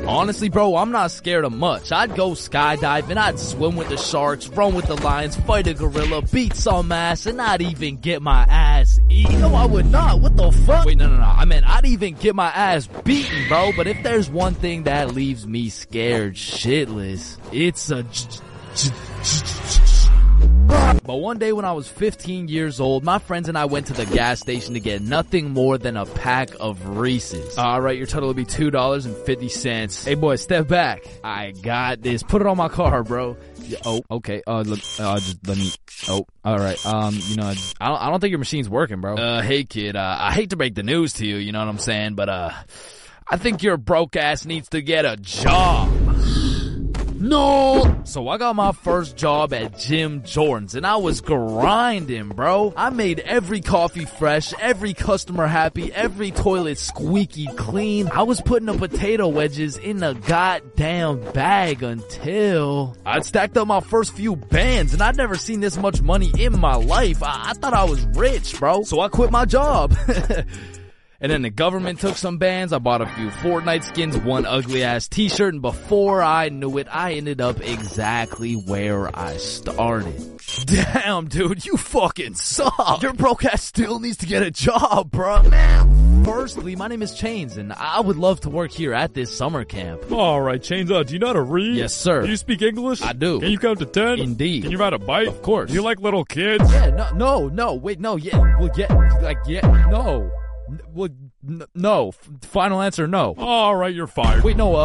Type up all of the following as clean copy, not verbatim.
Honestly, bro, I'm not scared of much. I'd go skydiving, I'd swim with the sharks, run with the lions, fight a gorilla, beat some ass, and not even get my ass eaten. No, I would not. What the fuck? Wait, no. I meant I'd even get my ass beaten, bro. But if there's one thing that leaves me scared shitless, it's a... But one day when I was 15 years old, my friends and I went to the gas station to get nothing more than a pack of Reese's. Alright, your total will be $2.50. Hey boy, step back. I got this. Put it on my car, bro. Oh, okay. Just let me. Oh, alright. I don't think your machine's working, bro. Hey kid, I hate to break the news to you, you know what I'm saying? But, I think your broke ass needs to get a job. No! So I got my first job at Jim Jordan's and I was grinding, bro. I made every coffee fresh, every customer happy, every toilet squeaky clean. I was putting the potato wedges in a goddamn bag until I'd stacked up my first few bands and I'd never seen this much money in my life. I thought I was rich, bro. So I quit my job. And then the government took some bands, I bought a few Fortnite skins, one ugly ass t-shirt, and before I knew it, I ended up exactly where I started. Damn, dude, you fucking suck. Your broke ass still needs to get a job, bro. Man, firstly, my name is Chains, and I would love to work here at this summer camp. Alright, Chains, do you know how to read? Yes, sir. Do you speak English? I do. Can you count to 10? Indeed. Can you ride a bike? Of course. Do you like little kids? Yeah, no. Well, no. Final answer, no. Alright, you're fired. Wait, no,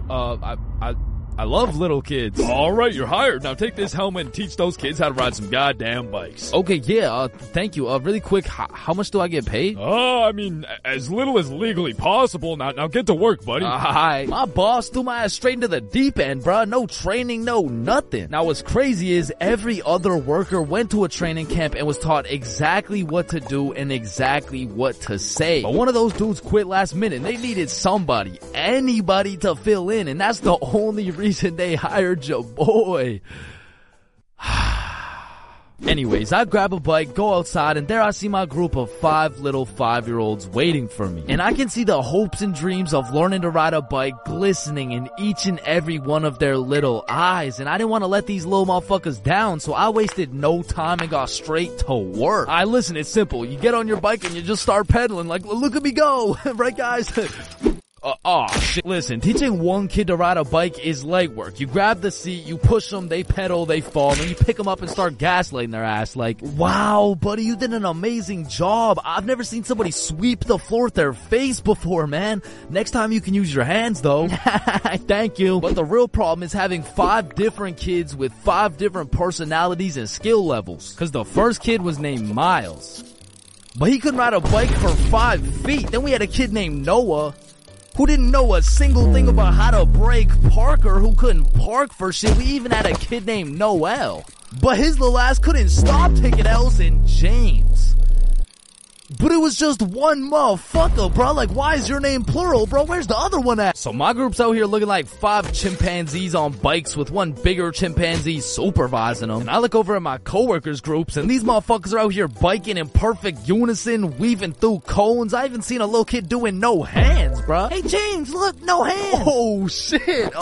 I love little kids. Alright, you're hired. Now take this helmet and teach those kids how to ride some goddamn bikes. Okay, yeah, thank you. Really quick, how much do I get paid? I mean, as little as legally possible. Now get to work, buddy. Hi. My boss threw my ass straight into the deep end, bruh. No training, no nothing. Now what's crazy is every other worker went to a training camp and was taught exactly what to do and exactly what to say. But one of those dudes quit last minute and they needed anybody to fill in, and that's the only reason they hired your boy. Anyways, I grab a bike, go outside, and there I see my group of 5 little 5-year-olds waiting for me. And I can see the hopes and dreams of learning to ride a bike glistening in each and every one of their little eyes. And I didn't want to let these little motherfuckers down, so I wasted no time and got straight to work. Listen, it's simple. You get on your bike and you just start pedaling like, look at me go. Right, guys? Shit. Listen, teaching one kid to ride a bike is legwork. You grab the seat, you push them, they pedal, they fall, then you pick them up and start gaslighting their ass like, wow, buddy, you did an amazing job. I've never seen somebody sweep the floor with their face before, man. Next time you can use your hands, though. Thank you. But the real problem is having 5 different kids with 5 different personalities and skill levels. Cause the first kid was named Miles, but he couldn't ride a bike for 5 feet. Then we had a kid named Noah, who didn't know a single thing about how to brake. Parker, who couldn't park for shit. We even had a kid named Noel, but his little ass couldn't stop taking L's. And James, but it was just one motherfucker, bro. Like, why is your name plural, bro? Where's the other one at? So my group's out here looking like 5 chimpanzees on bikes with one bigger chimpanzee supervising them. And I look over at my coworkers' groups and these motherfuckers are out here biking in perfect unison, weaving through cones. I even seen a little kid doing no hands, bro. Hey James, look, no hands. Oh shit.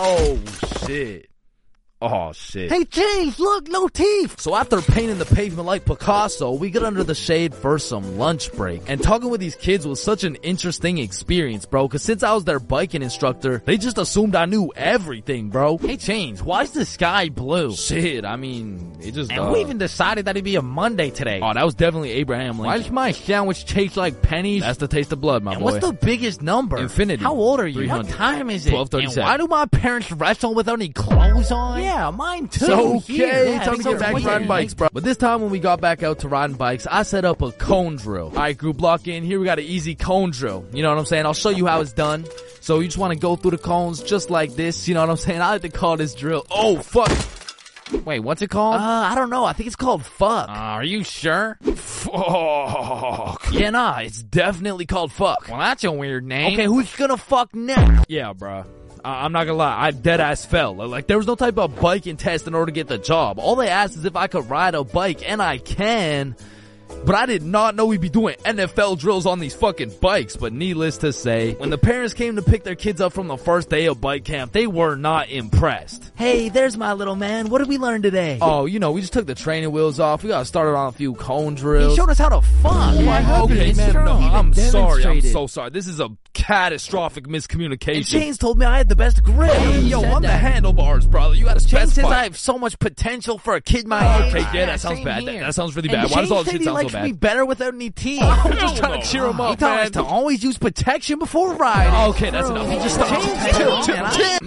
Hey James, look, no teeth. So after painting the pavement like Picasso, we get under the shade for some lunch break. And talking with these kids was such an interesting experience, bro, cause since I was their biking instructor, they just assumed I knew everything, bro. Hey James, why is the sky blue? Shit, I mean, it just And we even decided that it'd be a Monday today. Oh, that was definitely Abraham Lincoln. Why does my sandwich taste like pennies? That's the taste of blood, my boy. What's the biggest number? Infinity. How old are you? 300. What time is it? 12:37. And why do my parents wrestle without any clothes on? Yeah, mine too. So, okay, time to get back to riding bikes, bro. But this time when we got back out to riding bikes, I set up a cone drill. Alright, group, lock in. Here we got an easy cone drill. You know what I'm saying? I'll show you how it's done. So you just want to go through the cones just like this. You know what I'm saying? I like to call this drill. Oh, fuck. Wait, what's it called? I don't know. I think it's called fuck. Are you sure? Fuck. Yeah, nah, it's definitely called fuck. Well, that's a weird name. Okay, who's gonna fuck next? Yeah, bruh. I'm not gonna lie, I deadass fell. Like, there was no type of biking test in order to get the job. All they asked is if I could ride a bike, and I can. But I did not know we'd be doing NFL drills on these fucking bikes. But needless to say, when the parents came to pick their kids up from the first day of bike camp, they were not impressed. Hey, there's my little man. What did we learn today? Oh, you know, we just took the training wheels off. We got started on a few cone drills. He showed us how to fuck. Yeah, okay, man, no, I'm sorry. I'm so sorry. This is a catastrophic miscommunication. And Chains told me I had the best grip. Hey, yo, I'm the handlebars, brother. You gotta specify. Chains says I have so much potential for a kid my age. Okay, yeah, that sounds bad. That sounds really bad. Why does all this shit sound so bad? He likes me better without any teeth. I'm just trying to cheer him up, He told us to always use protection before riding. Okay, that's enough. You just stop.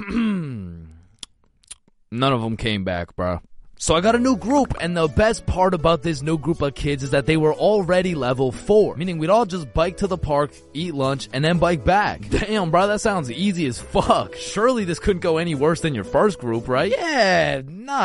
None of them came back, bro. So I got a new group, and the best part about this new group of kids is that they were already level 4. Meaning we'd all just bike to the park, eat lunch, and then bike back. Damn, bro, that sounds easy as fuck. Surely this couldn't go any worse than your first group, right? Yeah,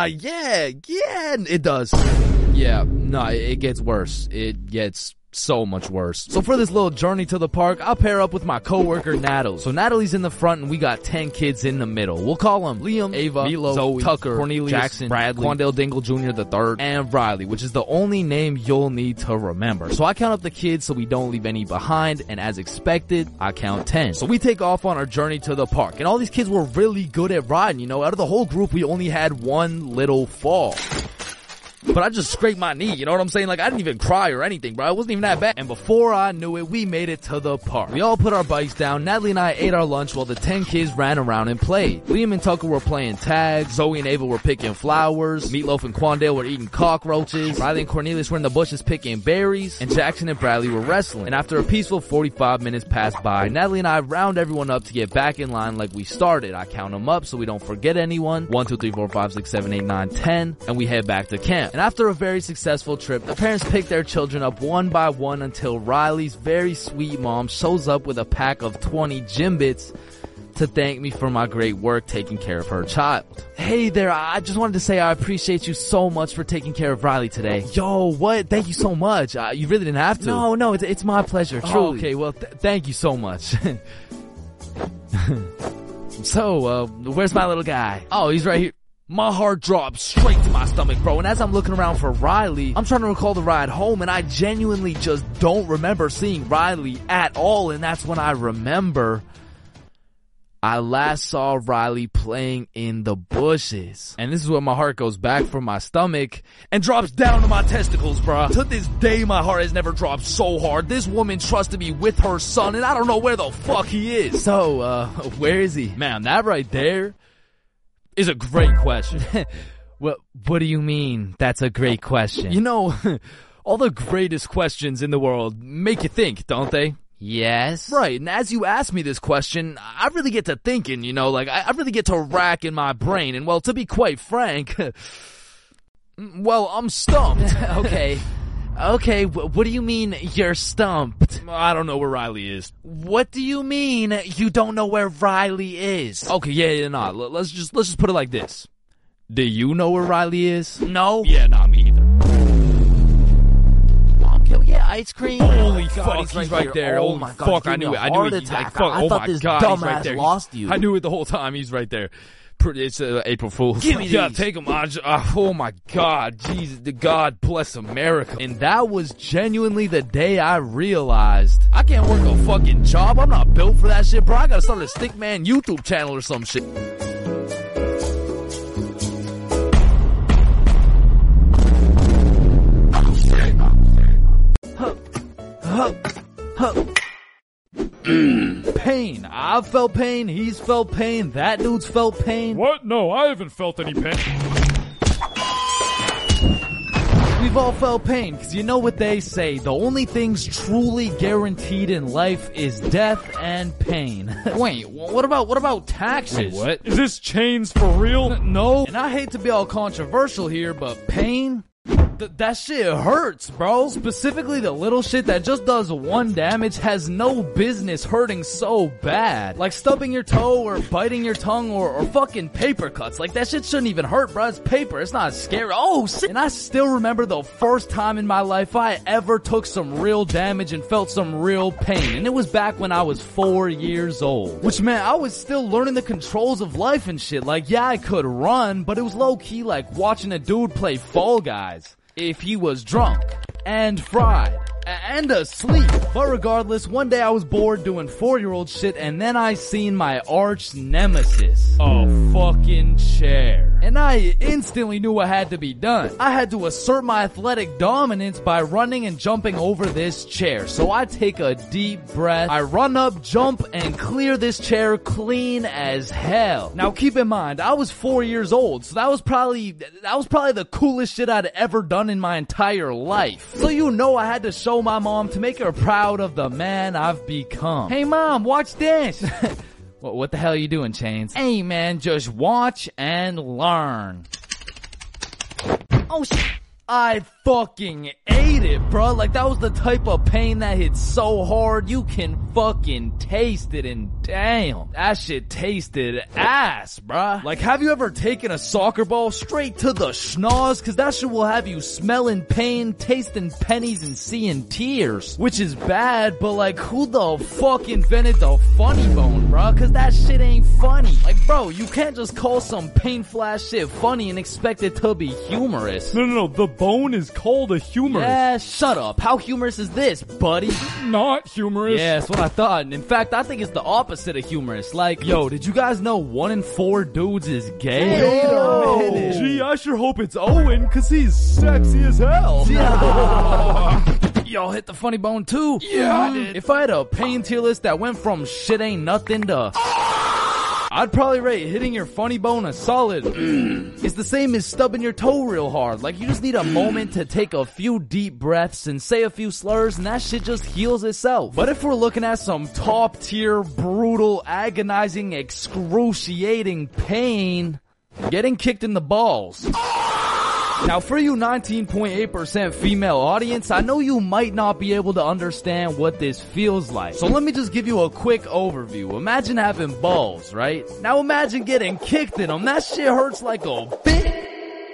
it does. Yeah, nah, it gets worse. It gets so much worse. So for this little journey to the park, I'll pair up with my coworker Natalie. So Natalie's in the front and we got 10 kids in the middle. We'll call them Liam, Ava, Milo, Zoe, Tucker, Cornelius, Jackson, Bradley, Quandale Dingle Jr. the third, and Riley, which is the only name you'll need to remember. So I count up the kids so we don't leave any behind, and as expected, I count 10. So we take off on our journey to the park, and all these kids were really good at riding, you know. Out of the whole group, we only had one little fall. But I just scraped my knee, you know what I'm saying? Like, I didn't even cry or anything, bro. It wasn't even that bad. And before I knew it, we made it to the park. We all put our bikes down. Natalie and I ate our lunch while the 10 kids ran around and played. Liam and Tucker were playing tag. Zoe and Ava were picking flowers. Meatloaf and Quandale were eating cockroaches. Riley and Cornelius were in the bushes picking berries. And Jackson and Bradley were wrestling. And after a peaceful 45 minutes passed by, Natalie and I round everyone up to get back in line like we started. I count them up so we don't forget anyone. 1, 2, 3, 4, 5, 6, 7, 8, 9, 10. And we head back to camp. And after a very successful trip, the parents pick their children up one by one until Riley's very sweet mom shows up with a pack of 20 Jimbits to thank me for my great work taking care of her child. Hey there, I just wanted to say I appreciate you so much for taking care of Riley today. Yo, what? Thank you so much. You really didn't have to. No, it's my pleasure, truly. Oh, okay, well, thank you so much. So, where's my little guy? Oh, he's right here. My heart dropped straight to my stomach, bro. And as I'm looking around for Riley, I'm trying to recall the ride home, and I genuinely just don't remember seeing Riley at all. And that's when I remember I last saw Riley playing in the bushes. And this is when my heart goes back from my stomach and drops down to my testicles, bro. To this day, my heart has never dropped so hard. This woman trusted me with her son, and I don't know where the fuck he is. So, where is he? Man, that right there is a great question. What do you mean that's a great question? You know, all the greatest questions in the world make you think, don't they? Yes. Right, and as you ask me this question, I really get to thinking, you know, like, I really get to rack in my brain, and well, to be quite frank, well, I'm stumped. Okay, what do you mean you're stumped? I don't know where Riley is. What do you mean you don't know where Riley is? Okay, yeah, nah, let's just put it like this. Do you know where Riley is? No? Yeah, nah, me either. Yeah, ice cream. Holy fuck, he's right there. Oh my god, fuck, I knew it. I knew it. I thought this dumbass lost you. I knew it the whole time. He's right there. It's April Fool's. Give me these. Take them. Oh my god, Jesus, God bless America. And that was genuinely the day I realized I can't work a fucking job. I'm not built for that shit, bro. I gotta start a Stickman YouTube channel or some shit. Pain. I've felt pain. He's felt pain. That dude's felt pain. What? No, I haven't felt any pain. We've all felt pain, because you know what they say. The only things truly guaranteed in life is death and pain. Wait, what about taxes? Wait, what? Is this Chains for real? No. And I hate to be all controversial here, but pain? That shit hurts, bro. Specifically, the little shit that just does one damage has no business hurting so bad. Like stubbing your toe or biting your tongue or fucking paper cuts. Like, that shit shouldn't even hurt, bro. It's paper. It's not scary. Oh, shit. And I still remember the first time in my life I ever took some real damage and felt some real pain. And it was back when I was 4 years old. Which meant I was still learning the controls of life and shit. Like, yeah, I could run, but it was low-key like watching a dude play Fall Guys. If he was drunk. and fried. And asleep. But regardless, one day I was bored doing 4-year-old shit, and then I seen my arch nemesis. A fucking chair. And I instantly knew what had to be done. I had to assert my athletic dominance by running and jumping over this chair. So I take a deep breath, I run up, jump, and clear this chair clean as hell. Now keep in mind, I was 4 years old, so that was probably the coolest shit I'd ever done in my entire life. So you know I had to show my mom to make her proud of the man I've become. Hey mom, watch this. What the hell are you doing, Chains? Hey man, just watch and learn. Oh shit. I fucking ate it, bro. Like, that was the type of pain that hit so hard, you can fucking taste it, and damn, that shit tasted ass, bruh. Like, have you ever taken a soccer ball straight to the schnoz? Cause that shit will have you smelling pain, tasting pennies, and seeing tears. Which is bad, but like, who the fuck invented the funny bone, bruh? Cause that shit ain't funny. Like, bro, you can't just call some painful ass shit funny and expect it to be humorous. No, the bone is called a humorous. Yeah, shut up. How humorous is this, buddy? Not humorous. Yeah, that's what I thought. And in fact, I think it's the opposite of humorous. Like, yo, did you guys know 1 in 4 dudes is gay? Yo. Gee, I sure hope it's Owen, cause he's sexy as hell. Y'all hit the funny bone too? Yeah, I did. If I had a pain tier list that went from shit ain't nothing to... I'd probably rate hitting your funny bone a solid. It's the same as stubbing your toe real hard. Like, you just need a moment to take a few deep breaths and say a few slurs, and that shit just heals itself. But if we're looking at some top tier, brutal, agonizing, excruciating pain, getting kicked in the balls. Now, for you 19.8% female audience, I know you might not be able to understand what this feels like. So let me just give you a quick overview. Imagine having balls, right? Now imagine getting kicked in them. That shit hurts like a bitch.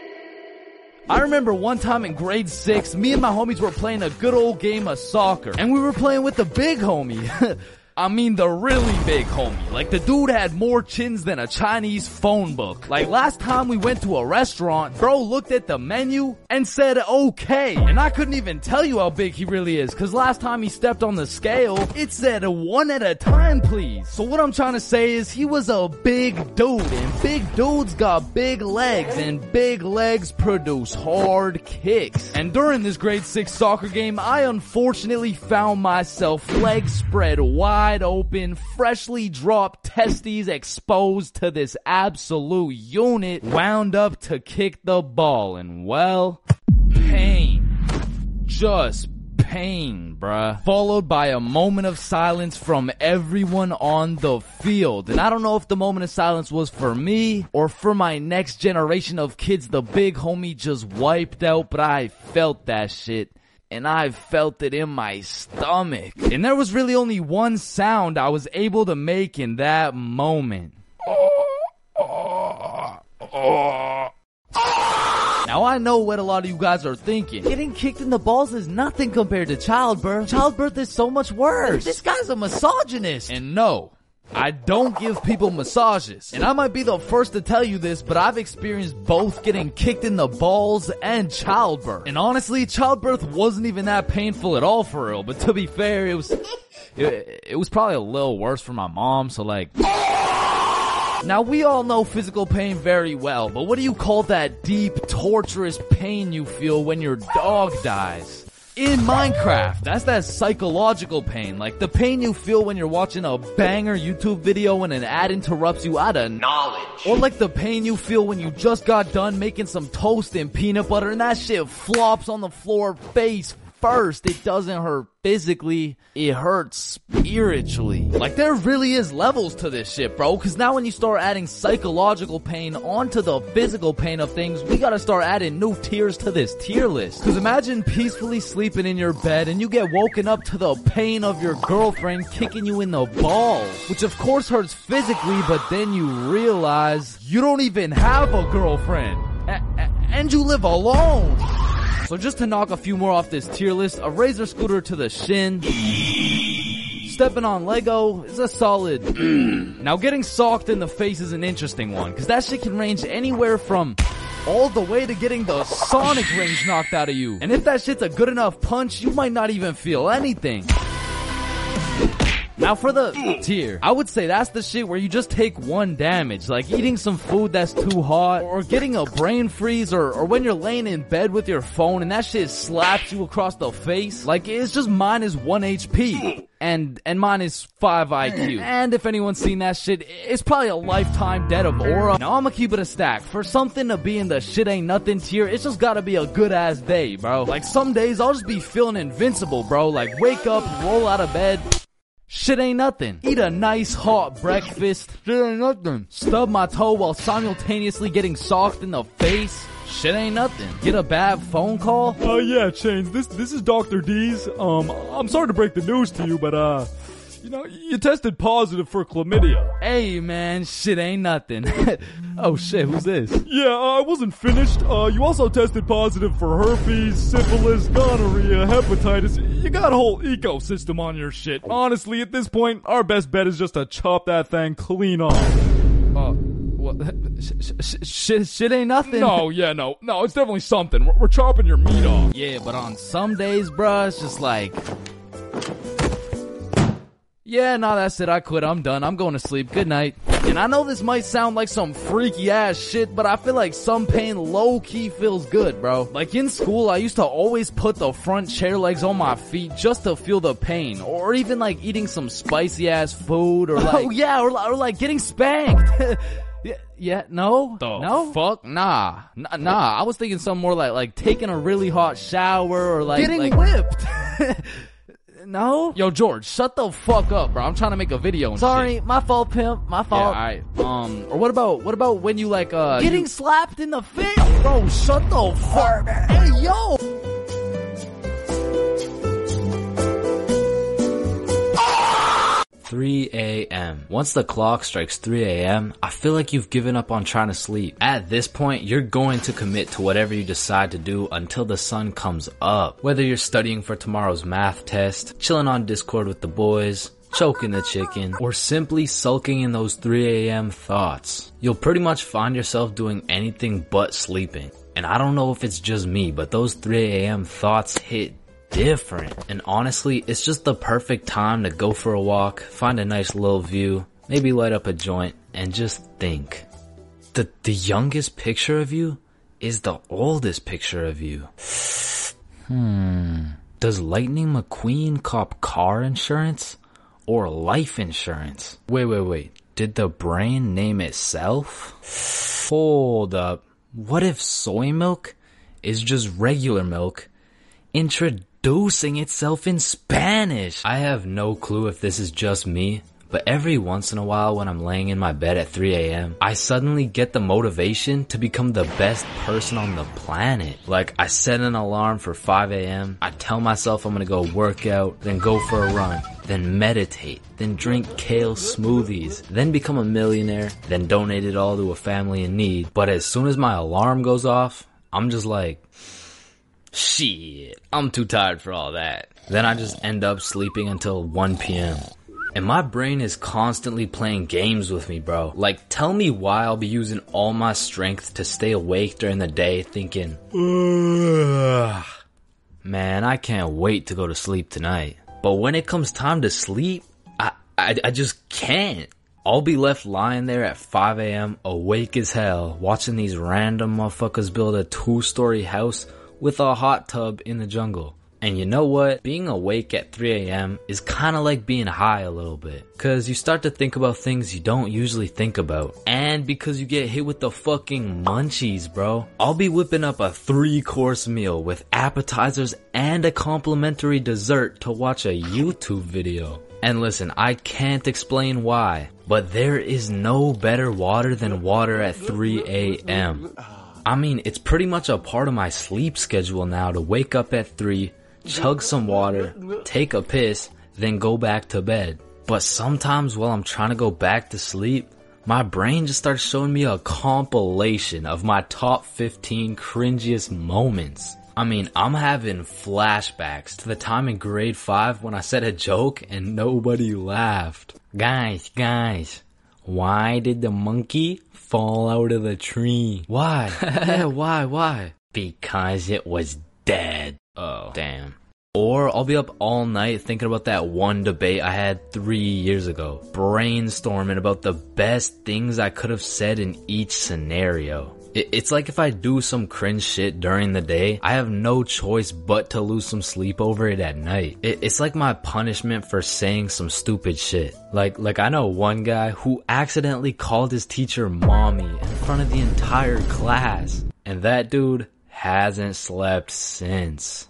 I remember one time in grade 6, me and my homies were playing a good old game of soccer. And we were playing with the big homie. I mean the really big homie. Like, the dude had more chins than a Chinese phone book. Like, last time we went to a restaurant, bro looked at the menu and said okay. And I couldn't even tell you how big he really is, cause last time he stepped on the scale, it said 1 at a time please. So what I'm trying to say is he was a big dude, and big dudes got big legs, and big legs produce hard kicks. And during this grade 6 soccer game, I unfortunately found myself legs spread wide open, freshly dropped testes exposed to this absolute unit, wound up to kick the ball, and well, pain. Just pain, bruh. Followed by a moment of silence from everyone on the field. And I don't know if the moment of silence was for me or for my next generation of kids the big homie just wiped out, but I felt that shit. And I felt it in my stomach. And there was really only one sound I was able to make in that moment. Now I know what a lot of you guys are thinking. Getting kicked in the balls is nothing compared to childbirth. Childbirth is so much worse. This guy's a misogynist. And no, I don't give people massages. And I might be the first to tell you this, but I've experienced both getting kicked in the balls and childbirth. And honestly, childbirth wasn't even that painful at all for real. But to be fair, it was probably a little worse for my mom, so like... Now, we all know physical pain very well, but what do you call that deep, torturous pain you feel when your dog dies? In Minecraft, that's that psychological pain, like the pain you feel when you're watching a banger YouTube video and an ad interrupts you out of knowledge. Or like the pain you feel when you just got done making some toast and peanut butter and that shit flops on the floor face first. It doesn't hurt physically, it hurts spiritually. Like, there really is levels to this shit, bro, cause now when you start adding psychological pain onto the physical pain of things, we gotta start adding new tiers to this tier list. Cause imagine peacefully sleeping in your bed and you get woken up to the pain of your girlfriend kicking you in the balls, which of course hurts physically, but then you realize you don't even have a girlfriend, and you live alone. So just to knock a few more off this tier list, a razor scooter to the shin, Stepping on Lego is a solid. Now getting socked in the face is an interesting one, cause that shit can range anywhere from all the way to getting the Sonic rings knocked out of you. And if that shit's a good enough punch, you might not even feel anything. Now for the tier, I would say that's the shit where you just take one damage, like eating some food that's too hot, or getting a brain freeze, or when you're laying in bed with your phone and that shit slaps you across the face. Like, it's just minus 1 HP. And minus 5 IQ. And if anyone's seen that shit, it's probably a lifetime debt of aura. Now I'ma keep it a stack. For something to be in the shit ain't nothing tier, it's just gotta be a good ass day, bro. Like, some days I'll just be feeling invincible, bro. Like, wake up, roll out of bed. Shit ain't nothing. Eat a nice hot breakfast. Shit ain't nothing. Stub my toe while simultaneously getting socked in the face. Shit ain't nothing. Get a bad phone call. Yeah, Chains, this is Dr. D's. I'm sorry to break the news to you, but you tested positive for chlamydia. Hey man, shit ain't nothing. Oh shit, who's this? Yeah, I wasn't finished. You also tested positive for herpes, syphilis, gonorrhea, hepatitis. You got a whole ecosystem on your shit. Honestly, at this point, our best bet is just to chop that thing clean off. What? Shit ain't nothing. No, it's definitely something. We're chopping your meat off. Yeah, but on some days, bruh, it's just like, yeah, nah, that's it. I quit. I'm done. I'm going to sleep. Good night. And I know this might sound like some freaky ass shit, but I feel like some pain low-key feels good, bro. Like in school, I used to always put the front chair legs on my feet just to feel the pain. Or even like eating some spicy ass food, or like, oh yeah, or like getting spanked. No? Fuck? Nah. I was thinking something more like taking a really hot shower, or like getting whipped. No? Yo, George, shut the fuck up, bro. I'm trying to make a video and Sorry, shit. my fault, pimp. My fault. Yeah, alright. Or what about when you like, getting slapped in the face? Bro, shut the fuck. Hey, yo! 3 a.m. Once the clock strikes 3 a.m., I feel like you've given up on trying to sleep. At this point, you're going to commit to whatever you decide to do until the sun comes up. Whether you're studying for tomorrow's math test, chilling on Discord with the boys, choking the chicken, or simply sulking in those 3 a.m. thoughts. You'll pretty much find yourself doing anything but sleeping. And I don't know if it's just me, but those 3 a.m. thoughts hit different. And honestly, it's just the perfect time to go for a walk, find a nice little view, maybe light up a joint, and just think. The youngest picture of you is the oldest picture of you. Does Lightning McQueen cop car insurance or life insurance? Wait. Did the brain name itself? Hold up. What if soy milk is just regular milk introducing itself in Spanish? I have no clue if this is just me, but every once in a while when I'm laying in my bed at 3 a.m., I suddenly get the motivation to become the best person on the planet. Like, I set an alarm for 5 a.m., I tell myself I'm gonna go work out, then go for a run, then meditate, then drink kale smoothies, then become a millionaire, then donate it all to a family in need. But as soon as my alarm goes off, I'm just like, shit, I'm too tired for all that. Then I just end up sleeping until 1 p.m. And my brain is constantly playing games with me, bro. Like, tell me why I'll be using all my strength to stay awake during the day thinking, ugh, man, I can't wait to go to sleep tonight. But when it comes time to sleep, I just can't. I'll be left lying there at 5 a.m. awake as hell, watching these random motherfuckers build a 2-story house with a hot tub in the jungle. And you know what? Being awake at 3 a.m. is kind of like being high a little bit. Cause you start to think about things you don't usually think about. And because you get hit with the fucking munchies, bro. I'll be whipping up a 3-course meal with appetizers and a complimentary dessert to watch a YouTube video. And listen, I can't explain why, but there is no better water than water at 3 a.m. I mean, it's pretty much a part of my sleep schedule now to wake up at 3, chug some water, take a piss, then go back to bed. But sometimes while I'm trying to go back to sleep, my brain just starts showing me a compilation of my top 15 cringiest moments. I mean, I'm having flashbacks to the time in grade 5 when I said a joke and nobody laughed. Guys, why did the monkey fall out of the tree? Why? Yeah, why? Because it was dead. Oh. Damn. Or I'll be up all night thinking about that one debate I had 3 years ago. Brainstorming about the best things I could have said in each scenario. It's like if I do some cringe shit during the day, I have no choice but to lose some sleep over it at night. It's like my punishment for saying some stupid shit. Like I know one guy who accidentally called his teacher mommy in front of the entire class. And that dude hasn't slept since.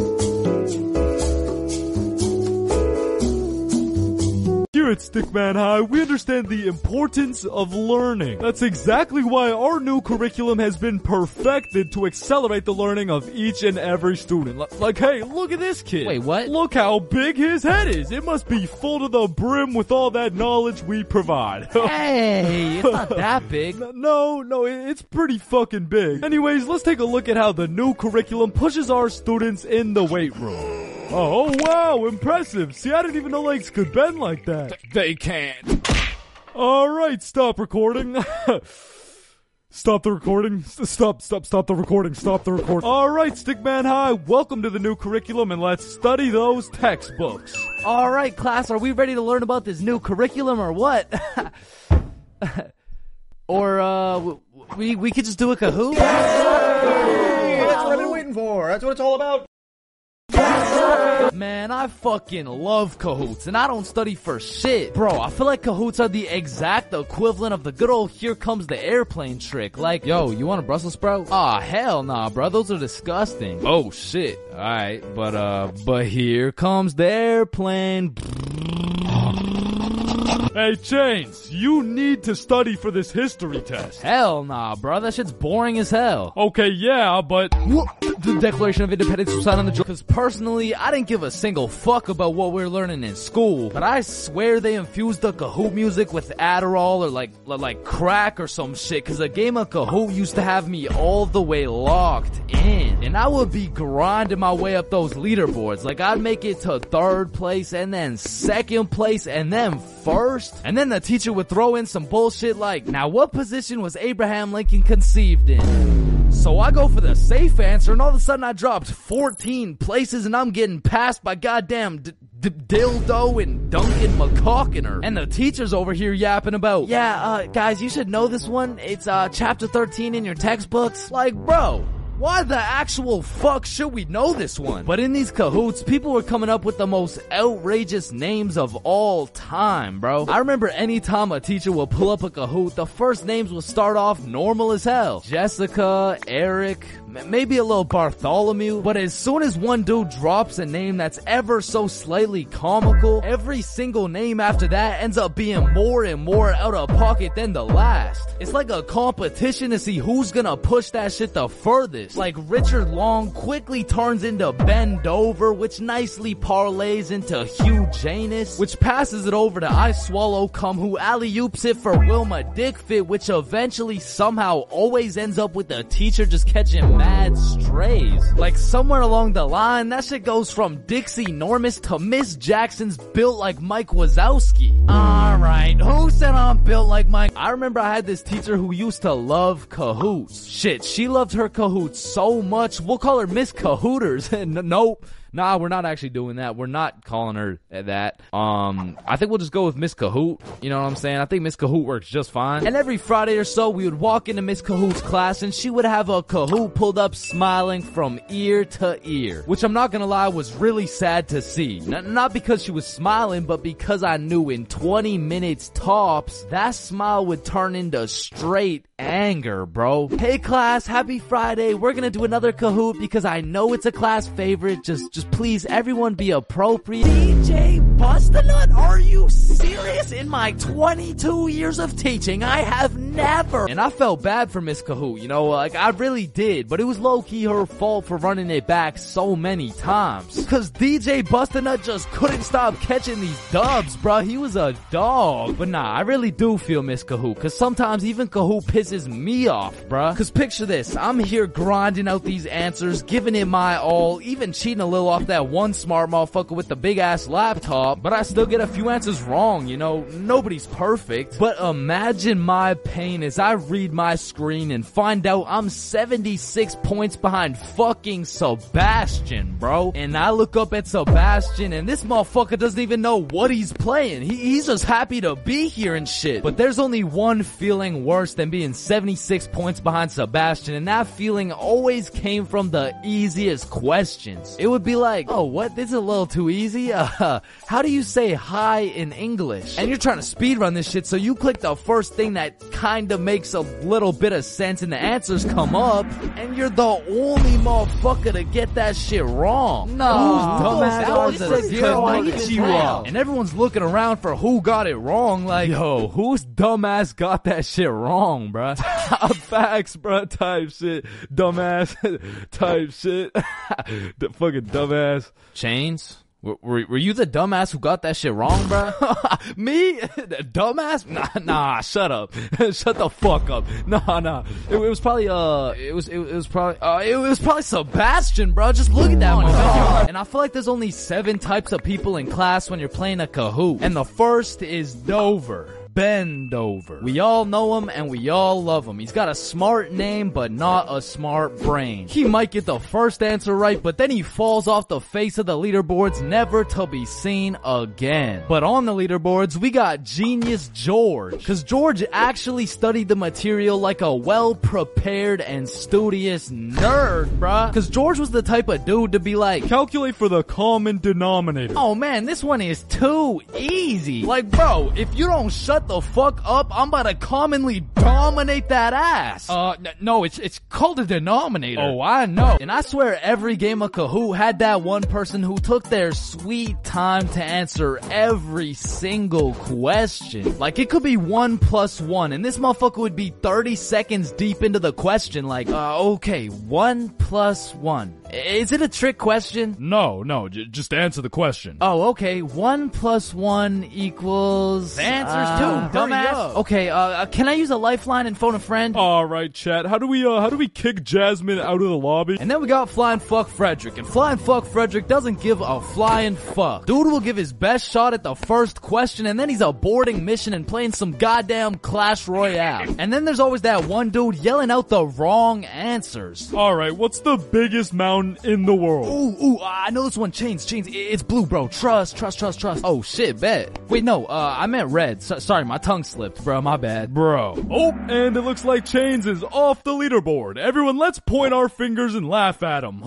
Here at Stickman High, we understand the importance of learning. That's exactly why our new curriculum has been perfected to accelerate the learning of each and every student. Like, hey, look at this kid. Wait, what? Look how big his head is. It must be full to the brim with all that knowledge we provide. Hey, it's not that big. No, it's pretty fucking big. Anyways, let's take a look at how the new curriculum pushes our students in the weight room. Oh, wow, impressive. See, I didn't even know legs could bend like that. They can't. Alright, stop recording. Stop the recording. Stop the recording. Stop the recording. Alright, Stickman High, welcome to the new curriculum and let's study those textbooks. Alright, class, are we ready to learn about this new curriculum or what? Or, we could just do a Kahoot? Hey, that's what I've been waiting for. That's what it's all about. Man, I fucking love Kahoots, and I don't study for shit. Bro, I feel like Kahoots are the exact equivalent of the good old here comes the airplane trick. Like, yo, you want a Brussels sprout? Aw, hell nah, bro, those are disgusting. Oh, shit. Alright, but here comes the airplane. Hey, Chains, you need to study for this history test. Hell nah, bro, that shit's boring as hell. Okay, yeah, but... The Declaration of Independence was signed on the... Because personally, I didn't give a single fuck about what we were learning in school. But I swear they infused the Kahoot music with Adderall or like crack or some shit. Cause a game of Kahoot used to have me all the way locked in. And I would be grinding my way up those leaderboards. Like I'd make it to 3rd place and then 2nd place and then 1st. And then the teacher would throw in some bullshit like, now what position was Abraham Lincoln conceived in? So I go for the safe answer and all of a sudden I dropped 14 places and I'm getting passed by goddamn Dildo and Duncan McCawkiner. And the teacher's over here yapping about, guys, you should know this one. It's chapter 13 in your textbooks. Like, bro, why the actual fuck should we know this one? But in these Kahoots, people were coming up with the most outrageous names of all time, bro. I remember any time a teacher would pull up a Kahoot, the first names would start off normal as hell. Jessica, Eric, maybe a little Bartholomew. But as soon as one dude drops a name that's ever so slightly comical, every single name after that ends up being more and more out of pocket than the last. It's like a competition to see who's gonna push that shit the furthest. Like Richard Long quickly turns into Ben Dover, which nicely parlays into Hugh Janus, which passes it over to I Swallow Cum, who alley-oops it for Wilma Dickfit, which eventually somehow always ends up with the teacher just catching mad strays. Like somewhere along the line, that shit goes from Dixie Normus to Miss Jackson's built like Mike Wazowski. Alright, who said I'm built like Mike? I remember I had this teacher who used to love Kahoots. Shit, she loved her Kahoots so much, we'll call her Miss Kahooters. Nope. Nah, we're not actually doing that. We're not calling her that. I think we'll just go with Miss Kahoot. You know what I'm saying? I think Miss Kahoot works just fine. And every Friday or so, we would walk into Miss Kahoot's class and she would have a Kahoot pulled up smiling from ear to ear. Which I'm not gonna lie was really sad to see. Not because she was smiling, but because I knew in 20 minutes tops, that smile would turn into straight anger, bro. Hey class, happy Friday. We're gonna do another Kahoot because I know it's a class favorite. Just please, everyone be appropriate. DJ Bustinut? Are you serious? In my 22 years of teaching, I have never. And I felt bad for Miss Kahoot, you know, like I really did, but it was low-key her fault for running it back so many times. Cause DJ Bustinut just couldn't stop catching these dubs, bruh. He was a dog. But nah, I really do feel Miss Kahoot, cause sometimes even Kahoot pisses me off, bruh. Cause picture this, I'm here grinding out these answers, giving it my all, even cheating a little off that one smart motherfucker with the big ass laptop, but I still get a few answers wrong, you know, nobody's perfect. But imagine my pain as I read my screen and find out I'm 76 points behind fucking Sebastian, bro. And I look up at Sebastian and this motherfucker doesn't even know what he's playing. He's just happy to be here and shit. But there's only one feeling worse than being 76 points behind Sebastian, and that feeling always came from the easiest questions. It would be like, oh, what? This is a little too easy? How do you say hi in English? And you're trying to speedrun this shit, so you click the first thing that kinda makes a little bit of sense and the answers come up, and you're the only motherfucker to get that shit wrong. Nah, dumbass starts a konnichiwa. And everyone's looking around for who got it wrong, like, yo, whose dumbass got that shit wrong, bruh? Facts, bruh, type shit. Dumbass type shit. The fucking dumbass. Chains? Were you the dumbass who got that shit wrong, bro? Me? Dumbass? Nah, shut up. Shut the fuck up. Nah. It was probably, it was probably Sebastian, bro. Just look at that motherfucker. And I feel like there's only 7 types of people in class when you're playing a Kahoot. And the first is Dover. Bend over. We all know him and we all love him. He's got a smart name but not a smart brain. He might get the first answer right, but then he falls off the face of the leaderboards, never to be seen again. But on the leaderboards, we got Genius George. Cause George actually studied the material like a well-prepared and studious nerd, bruh. Cause George was the type of dude to be like, calculate for the common denominator. Oh man, this one is too easy. Like, bro, if you don't shut the fuck up, I'm about to commonly dominate that ass. No, it's called a denominator. Oh, I know. And I swear every game of Kahoot had that one person who took their sweet time to answer every single question. Like, it could be 1 + 1, and this motherfucker would be 30 seconds deep into the question, like, okay, 1 + 1. Is it a trick question? No, just answer the question. Oh, okay, 1 + 1 equals... The answer's 2. Dumbass. Okay, can I use a lifeline and phone a friend? Alright, chat. How do we kick Jasmine out of the lobby? And then we got Flying Fuck Frederick. And Flying Fuck Frederick doesn't give a flying fuck. Dude will give his best shot at the first question, and then he's aborting mission and playing some goddamn Clash Royale. And then there's always that one dude yelling out the wrong answers. Alright, what's the biggest mountain in the world? Ooh, I know this one. Chains. It's blue, bro. Trust. Oh, shit, bet. Wait, no, I meant red. Sorry, my tongue slipped, bro. My bad. Bro. Oh, and it looks like Chains is off the leaderboard. Everyone, let's point our fingers and laugh at him.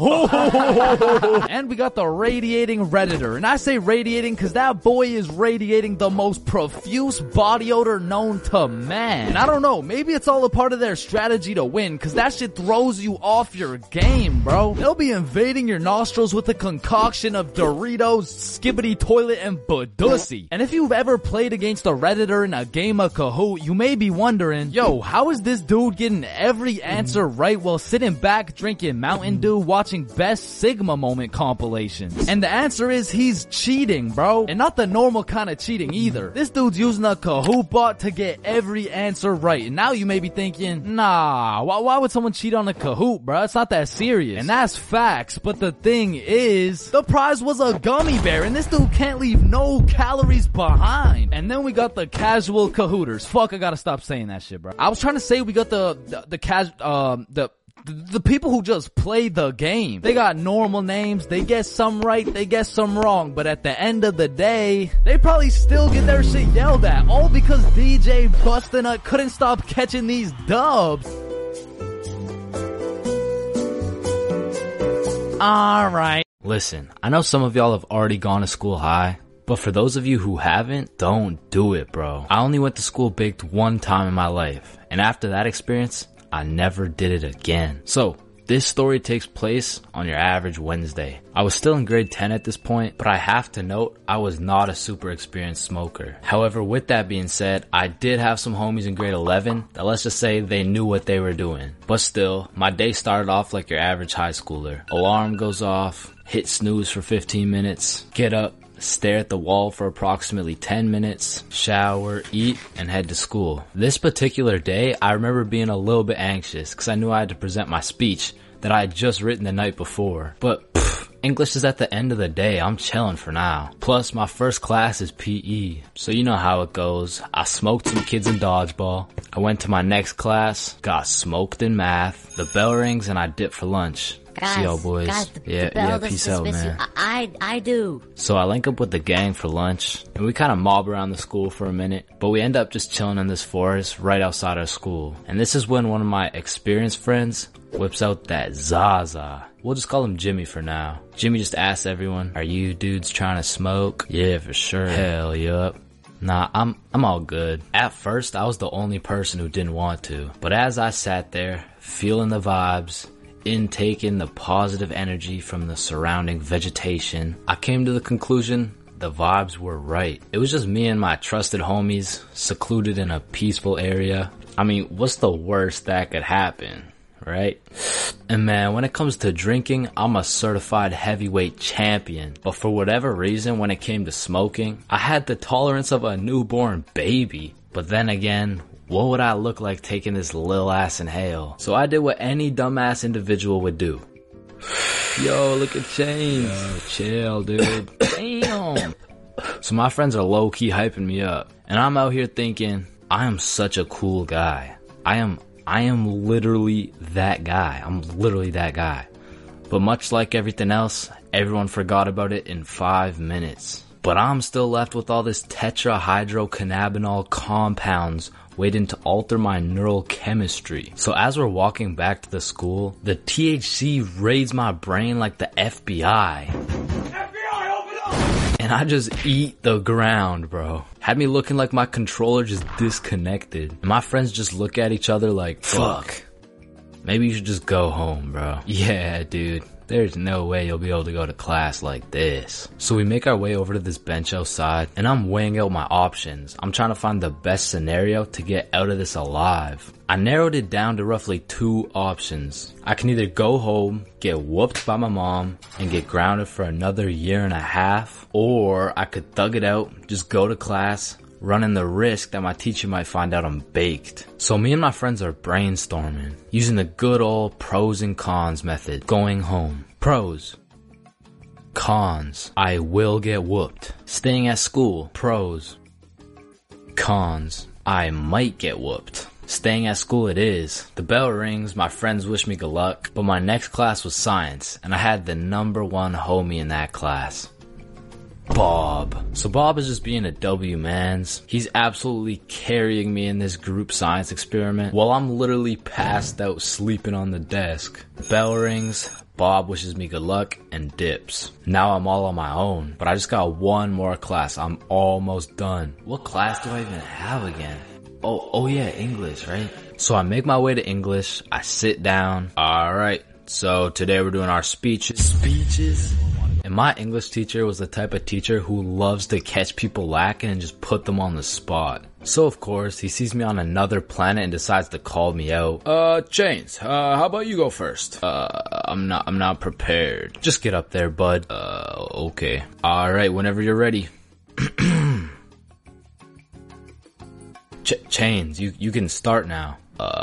And we got the radiating Redditor. And I say radiating because that boy is radiating the most profuse body odor known to man. And I don't know, maybe it's all a part of their strategy to win, because that shit throws you off your game, bro. They'll be invading your nostrils with a concoction of Doritos, Skibbity Toilet, and Badussy. And if you've ever played against a Redditor in a game of Kahoot, you may be wondering, yo, how is this dude getting every answer right while sitting back drinking Mountain Dew watching Best Sigma Moment compilations? And the answer is he's cheating, bro. And not the normal kind of cheating either. This dude's using a Kahoot bot to get every answer right. And now you may be thinking, nah, why would someone cheat on a Kahoot, bro? It's not that serious. And that's facts, but the thing is, the prize was a gummy bear, and this dude can't leave no calories behind. And then we got the casual Kahooters. Fuck, I gotta stop saying that shit, bro. I was trying to say we got the people who just play the game. They got normal names, they get some right, they get some wrong, but at the end of the day, they probably still get their shit yelled at, all because DJ Bustinut couldn't stop catching these dubs. Alright. Listen, I know some of y'all have already gone to school high, but for those of you who haven't, don't do it, bro. I only went to school baked one time in my life, and after that experience, I never did it again. So, This story takes place on your average Wednesday. I was still in grade 10 at this point, but I have to note I was not a super experienced smoker. However, with that being said, I did have some homies in grade 11 that, let's just say, they knew what they were doing. But still, my day started off like your average high schooler. Alarm goes off, hit snooze for 15 minutes, get up, stare at the wall for approximately 10 minutes, shower, eat, and head to school. This particular day, I remember being a little bit anxious because I knew I had to present my speech that I had just written the night before. But English is at the end of the day. I'm chilling for now. Plus, my first class is PE. So you know how it goes. I smoked some kids in dodgeball. I went to my next class, got smoked in math. The bell rings and I dip for lunch. Guys, see y'all boys. Guys, the bell peace out, man. I do. So I link up with the gang for lunch, and we kind of mob around the school for a minute, but we end up just chilling in this forest right outside our school. And this is when one of my experienced friends whips out that Zaza. We'll just call him Jimmy for now. Jimmy just asks everyone, "Are you dudes trying to smoke?" "Yeah, for sure." "Hell, yup." "Nah, I'm all good." At first, I was the only person who didn't want to, but as I sat there, feeling the vibes, intaking the positive energy from the surrounding vegetation, I came to the conclusion the vibes were right. It was just me and my trusted homies, secluded in a peaceful area. I mean, what's the worst that could happen, right? And man, when it comes to drinking, I'm a certified heavyweight champion. But for whatever reason, when it came to smoking, I had the tolerance of a newborn baby. But then again, what would I look like taking this lil ass inhale? So I did what any dumbass individual would do. Yo, look at Chains. Yo, chill, dude. Damn. So my friends are low-key hyping me up. And I'm out here thinking, I am such a cool guy. I am literally that guy. I'm literally that guy. But much like everything else, everyone forgot about it in 5 minutes. But I'm still left with all this tetrahydrocannabinol compounds waiting to alter my neural chemistry. So as we're walking back to the school, the THC raids my brain like the FBI. FBI, open up! And I just eat the ground, bro. Had me looking like my controller just disconnected. And my friends just look at each other like, fuck. Maybe you should just go home, bro. Yeah, dude. There's no way you'll be able to go to class like this. So we make our way over to this bench outside, and I'm weighing out my options. I'm trying to find the best scenario to get out of this alive. I narrowed it down to roughly 2 options. I can either go home, get whooped by my mom, and get grounded for another 1.5 years, or I could thug it out, just go to class, running the risk that my teacher might find out I'm baked. So me and my friends are brainstorming, using the good old pros and cons method. Going home. Pros. Cons. I will get whooped. Staying at school. Pros. Cons. I might get whooped. Staying at school it is. The bell rings, my friends wish me good luck, but my next class was science, and I had the #1 homie in that class. Bob. So Bob is just being a W, mans. He's absolutely carrying me in this group science experiment while I'm literally passed out sleeping on the desk. Bell rings, Bob wishes me good luck, and dips. Now I'm all on my own, but I just got 1 more class. I'm almost done. What class do I even have again? Oh yeah, English, right? So I make my way to English. I sit down. Alright, so today we're doing our speeches. And my English teacher was the type of teacher who loves to catch people lacking and just put them on the spot. So of course, he sees me on another planet and decides to call me out. Chains, how about you go first? I'm not prepared. Just get up there, bud. Okay. Alright, whenever you're ready. Chains, you can start now.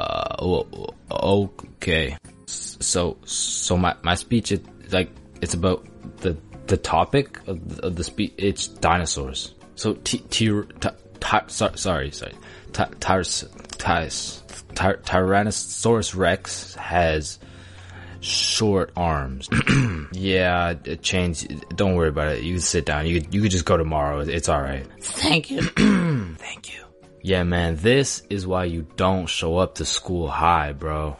Okay. So my speech is like, it's about the topic of the speech. It's dinosaurs. So Tyrannosaurus Rex has short arms. Yeah, Chains, don't worry about it. You can sit down. You could just go tomorrow. It's alright. Thank you. Thank you. Yeah, man, this is why you don't show up to school high, bro.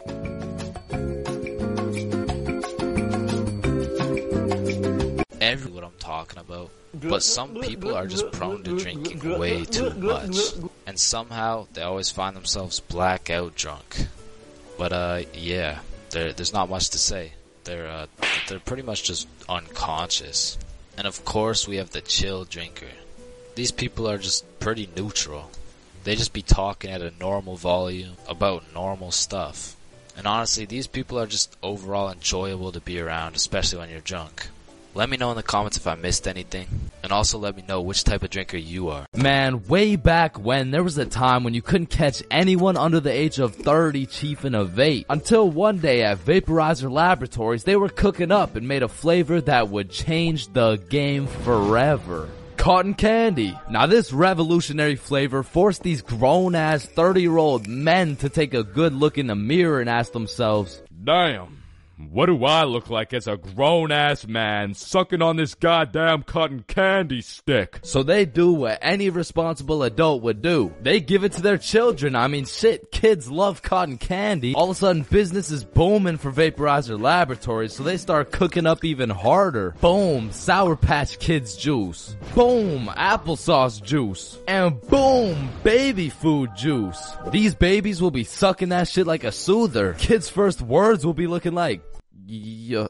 What I'm talking about, but some people are just prone to drinking way too much, and somehow they always find themselves blackout drunk. But yeah, There's not much to say. They're pretty much just unconscious. And of course we have the chill drinker. These people are just pretty neutral. They just be talking at a normal volume about normal stuff. And honestly, these people are just overall enjoyable to be around, especially when you're drunk. Let me know in the comments if I missed anything. And also let me know which type of drinker you are. Man, way back when, there was a time when you couldn't catch anyone under the age of 30 chiefing a vape. Until one day at Vaporizer Laboratories, they were cooking up and made a flavor that would change the game forever. Cotton candy. Now this revolutionary flavor forced these grown-ass 30-year-old men to take a good look in the mirror and ask themselves, damn, what do I look like as a grown-ass man sucking on this goddamn cotton candy stick? So they do what any responsible adult would do. They give it to their children. I mean, shit, kids love cotton candy. All of a sudden, business is booming for Vaporizer Laboratories, so they start cooking up even harder. Boom, Sour Patch Kids juice. Boom, applesauce juice. And boom, baby food juice. These babies will be sucking that shit like a soother. Kids' first words will be looking like, yo.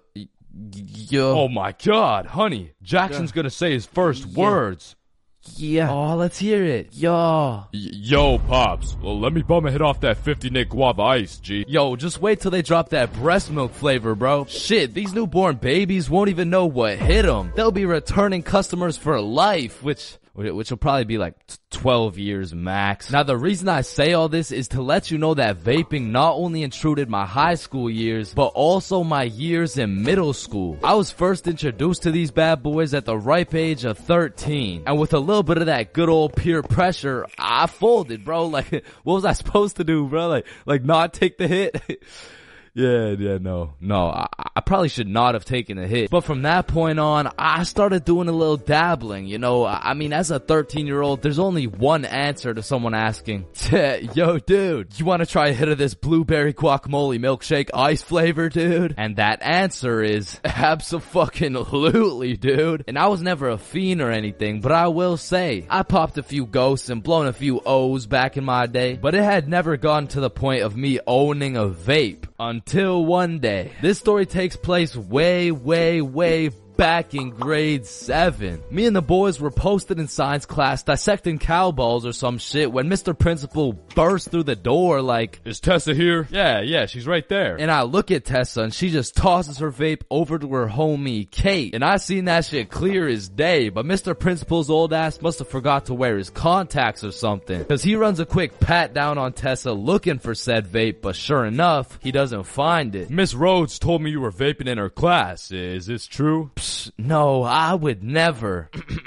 Oh my god, honey, Jackson's gonna say his first words. Yeah. Oh, let's hear it. Yo. Yo, Pops. Well, let me bum a hit off that 50 Nick Guava Ice, G. Yo, just wait till they drop that breast milk flavor, bro. Shit, these newborn babies won't even know what hit them. They'll be returning customers for life, which will probably be like 12 years max. Now, the reason I say all this is to let you know that vaping not only intruded my high school years, but also my years in middle school. I was first introduced to these bad boys at the ripe age of 13. And with a little bit of that good old peer pressure, I folded, bro. Like, what was I supposed to do, bro? Like not take the hit? No, I probably should not have taken a hit. But from that point on, I started doing a little dabbling, you know. I mean, as a 13-year-old, there's only one answer to someone asking, yo, dude, you want to try a hit of this blueberry guacamole milkshake ice flavor, dude? And that answer is, abso-fucking-lutely, dude. And I was never a fiend or anything, but I will say, I popped a few ghosts and blown a few O's back in my day, but it had never gotten to the point of me owning a vape. Until one day. This story takes place way back in grade 7. Me and the boys were posted in science class dissecting cow balls or some shit when Mr. Principal burst through the door like, is Tessa here? Yeah, she's right there. And I look at Tessa and she just tosses her vape over to her homie Kate. And I seen that shit clear as day, but Mr. Principal's old ass must have forgot to wear his contacts or something. Cause he runs a quick pat down on Tessa looking for said vape, but sure enough, he doesn't find it. Miss Rhodes told me you were vaping in her class. Is this true? No, I would never.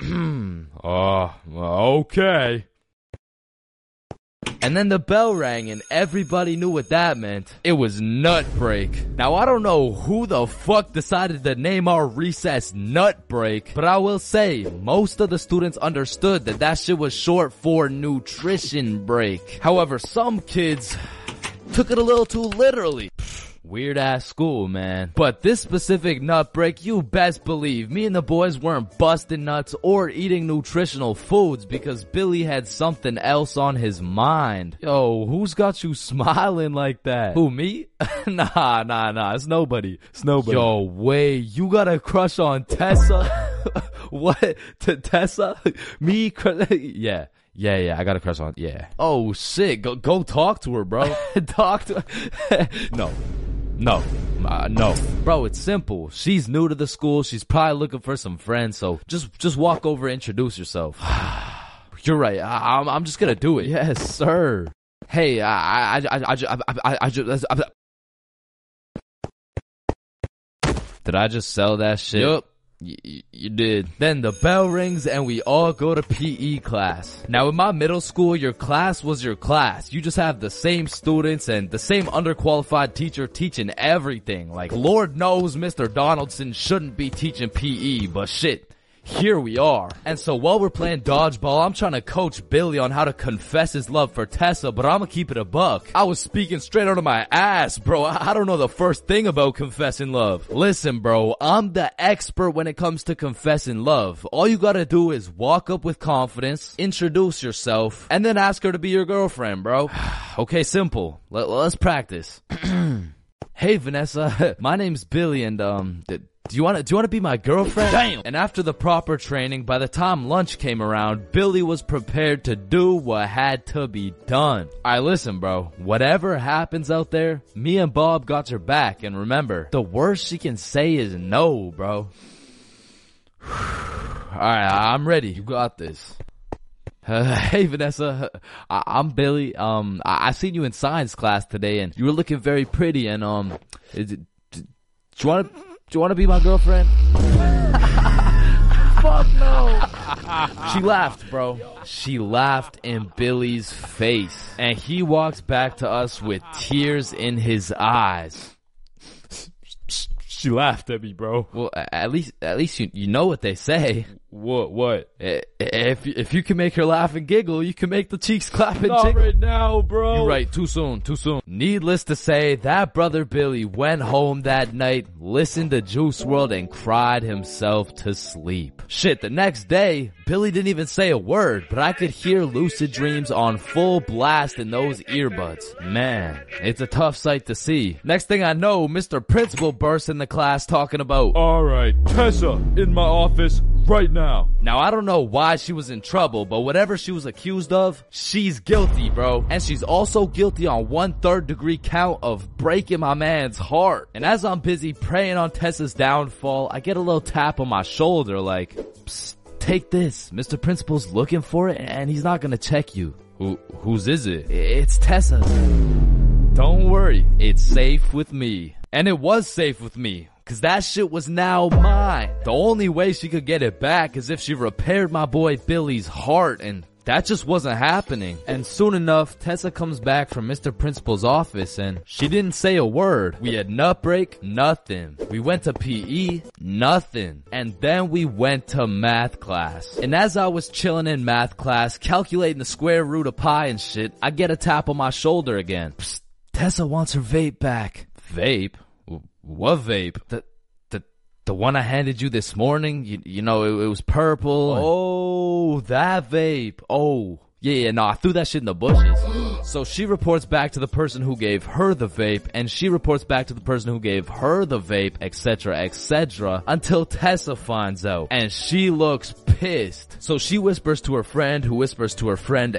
Okay. And then the bell rang and everybody knew what that meant. It was nut break. Now I don't know who the fuck decided to name our recess nut break, but I will say most of the students understood that shit was short for nutrition break. However, some kids took it a little too literally. Weird ass school, man. But this specific nut break, you best believe me and the boys weren't busting nuts or eating nutritional foods because Billy had something else on his mind. Yo, who's got you smiling like that? Who, me? Nah, it's nobody. Yo, wait, you got a crush on Tessa? What? Tessa? Me? Yeah, I got a crush on, yeah. Oh shit, go talk to her, bro. Talk to her. No. Bro, it's simple. She's new to the school. She's probably looking for some friends. So just walk over and introduce yourself. You're right. I'm just gonna do it. Yes, sir. Hey, did I just sell that shit? Yup. You did. Then the bell rings and we all go to PE class. Now in my middle school, your class was your class. You just have the same students and the same underqualified teacher teaching everything. Like, Lord knows Mr. Donaldson shouldn't be teaching PE, but shit. Here we are. And so while we're playing dodgeball, I'm trying to coach Billy on how to confess his love for Tessa, but I'ma keep it a buck. I was speaking straight out of my ass, bro. I don't know the first thing about confessing love. Listen, bro, I'm the expert when it comes to confessing love. All you gotta do is walk up with confidence, introduce yourself, and then ask her to be your girlfriend, bro. Okay, simple. Let's practice. Hey Vanessa, my name's Billy and do you want to be my girlfriend? Damn. And after the proper training, by the time lunch came around, Billy was prepared to do what had to be done. Alright, listen bro, whatever happens out there, me and Bob got your back, and remember, the worst she can say is no, bro. Alright, I'm ready. You got this. Hey Vanessa, I'm Billy. I seen you in science class today, and you were looking very pretty. And do you want to be my girlfriend? Fuck no. She laughed, bro. She laughed in Billy's face, and he walked back to us with tears in his eyes. She laughed at me, bro. Well, at least you know what they say. What? If you can make her laugh and giggle, you can make the cheeks clap and Not jiggle. right now, bro. You're right, too soon. Needless to say, that brother Billy went home that night, listened to Juice WRLD, and cried himself to sleep. Shit, the next day, Billy didn't even say a word, but I could hear Lucid Dreams on full blast in those earbuds. Man, it's a tough sight to see. Next thing I know, Mr. Principal bursts in the class talking about, Alright, Tessa, in my office right now. Now, I don't know why she was in trouble, but whatever she was accused of, she's guilty, bro. And she's also guilty on 1/3 degree count of breaking my man's heart. And as I'm busy praying on Tessa's downfall, I get a little tap on my shoulder like, psst, take this. Mr. Principal's looking for it and he's not gonna check you. Whose is it? It's Tessa. Don't worry, it's safe with me. And it was safe with me. Cause that shit was now mine. The only way she could get it back is if she repaired my boy Billy's heart, and that just wasn't happening. And soon enough, Tessa comes back from Mr. Principal's office and she didn't say a word. We had nut break, nothing. We went to PE, nothing. And then we went to math class. And as I was chilling in math class, calculating the square root of pi and shit, I get a tap on my shoulder again. Psst, Tessa wants her vape back. Vape? What vape? The one I handed you this morning? You know, it was purple. Oh, that vape. Oh, yeah, no, I threw that shit in the bushes. So she reports back to the person who gave her the vape, and she reports back to the person who gave her the vape, etc., until Tessa finds out. And she looks pissed. So she whispers to her friend, who whispers to her friend,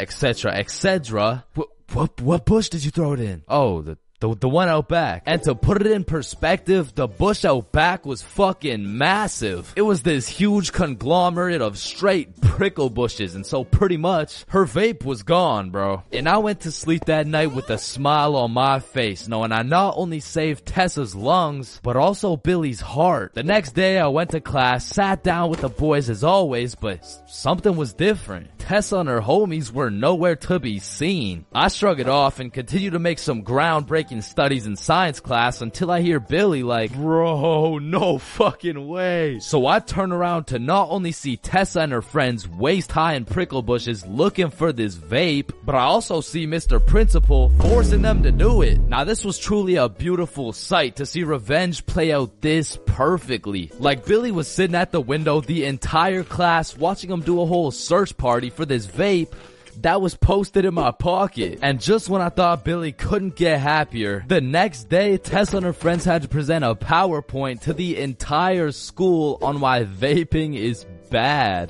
etc. What bush did you throw it in? Oh, the one out back. And to put it in perspective, the bush out back was fucking massive. It was this huge conglomerate of straight prickle bushes, and so pretty much her vape was gone, bro. And I went to sleep that night with a smile on my face, knowing I not only saved Tessa's lungs, but also Billy's heart. The next day I went to class, sat down with the boys as always, but something was different. Tessa and her homies were nowhere to be seen. I shrug it off and continue to make some groundbreaking studies in science class until I hear Billy like, bro, no fucking way. So I turn around to not only see Tessa and her friends waist high in prickle bushes looking for this vape, but I also see Mr. Principal forcing them to do it. Now this was truly a beautiful sight to see revenge play out this perfectly. Like Billy was sitting at the window the entire class watching him do a whole search party for this vape that was posted in my pocket. And just when I thought Billy couldn't get happier, the next day Tessa and her friends had to present a PowerPoint to the entire school on why vaping is bad.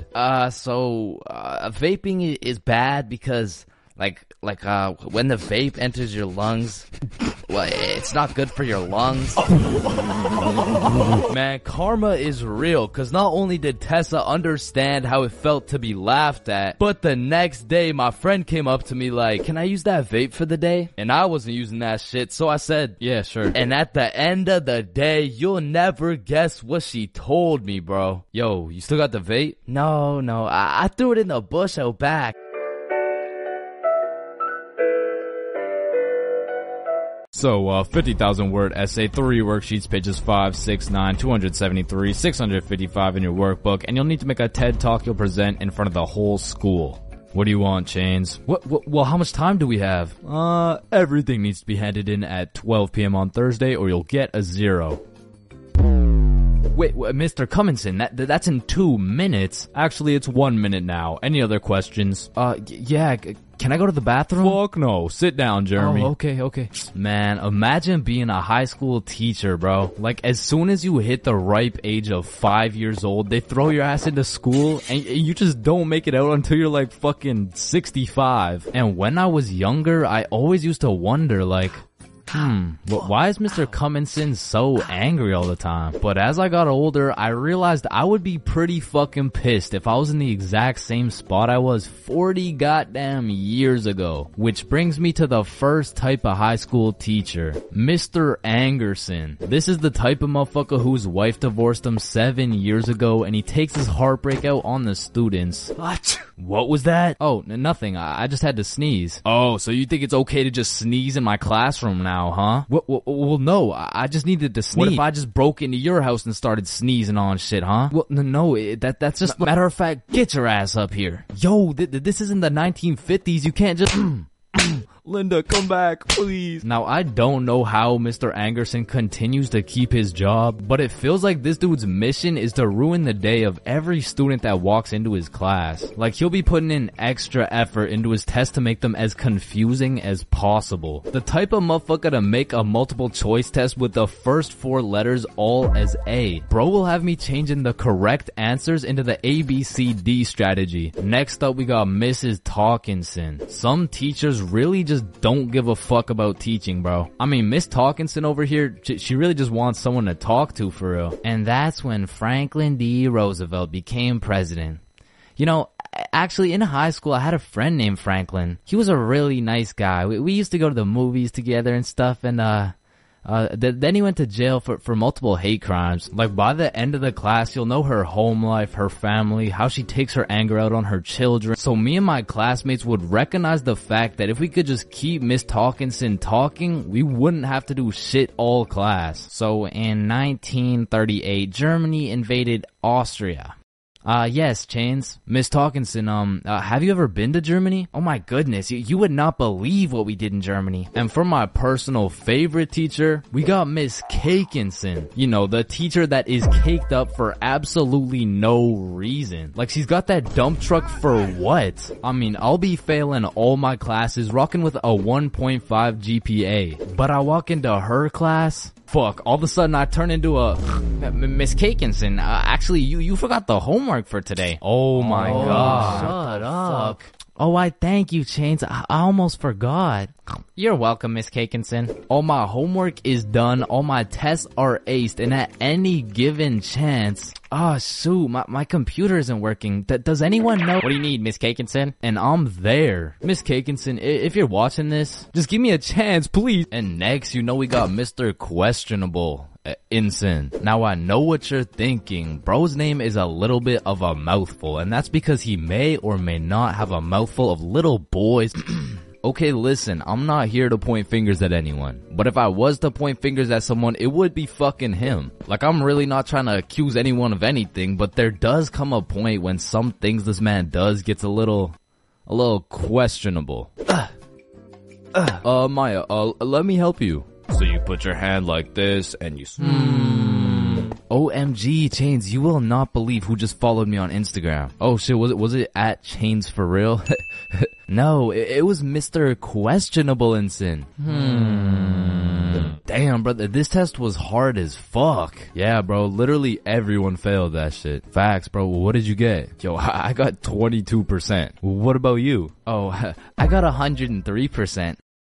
Vaping is bad because when the vape enters your lungs, well, it's not good for your lungs. Man, karma is real, cause not only did Tessa understand how it felt to be laughed at, but the next day my friend came up to me like, can I use that vape for the day? And I wasn't using that shit, so I said, yeah, sure. And at the end of the day, you'll never guess what she told me, bro. Yo, you still got the vape? No, I threw it in the bush out back. So, 50,000 word essay, 3 worksheets, pages 5, 6, 9, 273, 655 in your workbook, and you'll need to make a TED Talk you'll present in front of the whole school. What do you want, Chains? Well, how much time do we have? Everything needs to be handed in at 12 p.m. on Thursday or you'll get a 0. Wait, Mr. Cummingson, that's in 2 minutes. Actually, it's 1 minute now. Any other questions? Yeah, can I go to the bathroom? Fuck no. Sit down, Jeremy. Oh, okay. Man, imagine being a high school teacher, bro. Like, as soon as you hit the ripe age of 5 years old, they throw your ass into school and you just don't make it out until you're like fucking 65. And when I was younger, I always used to wonder, like, why is Mr. Cumminson so angry all the time? But as I got older, I realized I would be pretty fucking pissed if I was in the exact same spot I was 40 goddamn years ago. Which brings me to the first type of high school teacher, Mr. Angerson. This is the type of motherfucker whose wife divorced him 7 years ago and he takes his heartbreak out on the students. What was that? Oh, nothing. I just had to sneeze. Oh, so you think it's okay to just sneeze in my classroom now, huh? Well, no, I just needed to sneeze. What if I just broke into your house and started sneezing on shit, huh? Well, no, that's just, matter of fact, get your ass up here. Yo, this isn't the 1950s, you can't just... Linda, come back, please. Now, I don't know how Mr. Angerson continues to keep his job, but it feels like this dude's mission is to ruin the day of every student that walks into his class. Like, he'll be putting in extra effort into his tests to make them as confusing as possible. The type of motherfucker to make a multiple choice test with the first 4 letters all as A. Bro will have me changing the correct answers into the ABCD strategy. Next up, we got Mrs. Talkinson. Some teachers really just don't give a fuck about teaching, bro. I mean, Miss Talkinson over here, she really just wants someone to talk to for real. And that's when Franklin D. Roosevelt became president. You know, actually in high school I had a friend named Franklin. He was a really nice guy. We used to go to the movies together and stuff, and then he went to jail for multiple hate crimes. Like, by the end of the class, you'll know her home life, her family, how she takes her anger out on her children. So me and my classmates would recognize the fact that if we could just keep Miss Talkinson talking, we wouldn't have to do shit all class. So in 1938, Germany invaded Austria. Yes, Chains. Miss Talkinson, have you ever been to Germany? Oh my goodness, you would not believe what we did in Germany. And for my personal favorite teacher, we got Miss Cakinson. You know, the teacher that is caked up for absolutely no reason. Like, she's got that dump truck for what? I mean, I'll be failing all my classes, rocking with a 1.5 GPA. But I walk into her class, fuck, all of a sudden I turn into a Miss Cakinson. Actually, you forgot the homework for today. Oh my god. Shut up. Oh, I thank you, Chains. I almost forgot. You're welcome, Miss Cakinson. All my homework is done, all my tests are aced, and at any given chance... shoot, my computer isn't working. Does anyone know? What do you need, Miss Cakinson? And I'm there. Miss Cakinson, if you're watching this, just give me a chance, please. And next, you know we got Mr. Questionable. Ensign. Now I know what you're thinking. Bro's name is a little bit of a mouthful, and that's because he may or may not have a mouthful of little boys. Okay, listen, I'm not here to point fingers at anyone, but if I was to point fingers at someone, it would be fucking him. Like, I'm really not trying to accuse anyone of anything, but there does come a point when some things this man does gets a little questionable. Maya, let me help you. So you put your hand like this and you... OMG, Chains, you will not believe who just followed me on Instagram. Oh shit, was it at Chains for real? No, it was Mr. Questionable Ensign. Damn, brother, this test was hard as fuck. Yeah, bro, literally everyone failed that shit. Facts, bro. What did you get? Yo, I got 22%. What about you? Oh, I got 103%.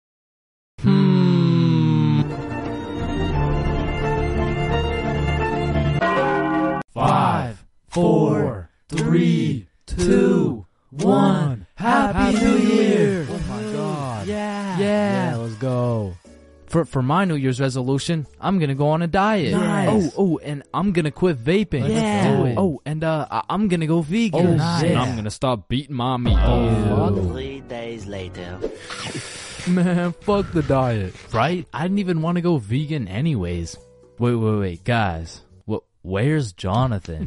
5, 4, 3, 2, 1. Happy New Year! Oh my god. Yeah, let's go. For my New Year's resolution, I'm gonna go on a diet. Nice. Oh, and I'm gonna quit vaping. Yeah. Let's do it. Oh, and I'm gonna go vegan. Oh Nice. shit. I'm gonna stop beating mommy. Oh, 3 days later. man, fuck the diet. Right? I didn't even want to go vegan anyways. Wait, guys. Where's Jonathan?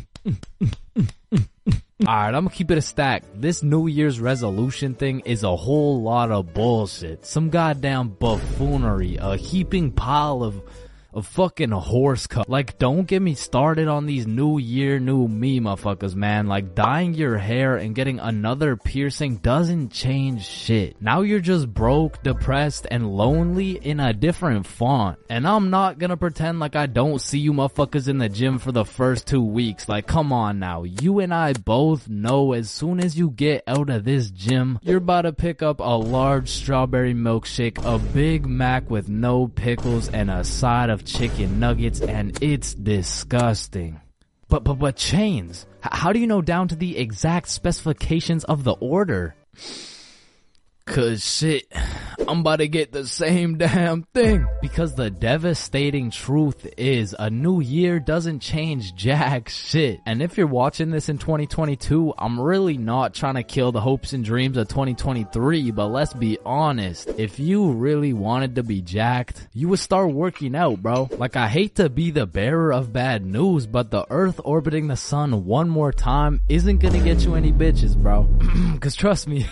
Alright, I'm gonna keep it a stack. This New Year's resolution thing is a whole lot of bullshit. Some goddamn buffoonery. A heaping pile of a fucking horse cut. Like, don't get me started on these new year, new me motherfuckers, man. Like, dyeing your hair and getting another piercing doesn't change shit. Now you're just broke, depressed, and lonely in a different font. And I'm not gonna pretend like I don't see you motherfuckers in the gym for the first 2 weeks. Like, come on now. You and I both know as soon as you get out of this gym, you're about to pick up a large strawberry milkshake, a Big Mac with no pickles, and a side of chicken nuggets, and it's disgusting. But Chains, how do you know down to the exact specifications of the order? 'Cause shit, I'm about to get the same damn thing. Because the devastating truth is a new year doesn't change jack shit. And if you're watching this in 2022, I'm really not trying to kill the hopes and dreams of 2023, but let's be honest. If you really wanted to be jacked, you would start working out, bro. Like, I hate to be the bearer of bad news, but the Earth orbiting the sun one more time isn't gonna get you any bitches, bro. 'Cause trust me,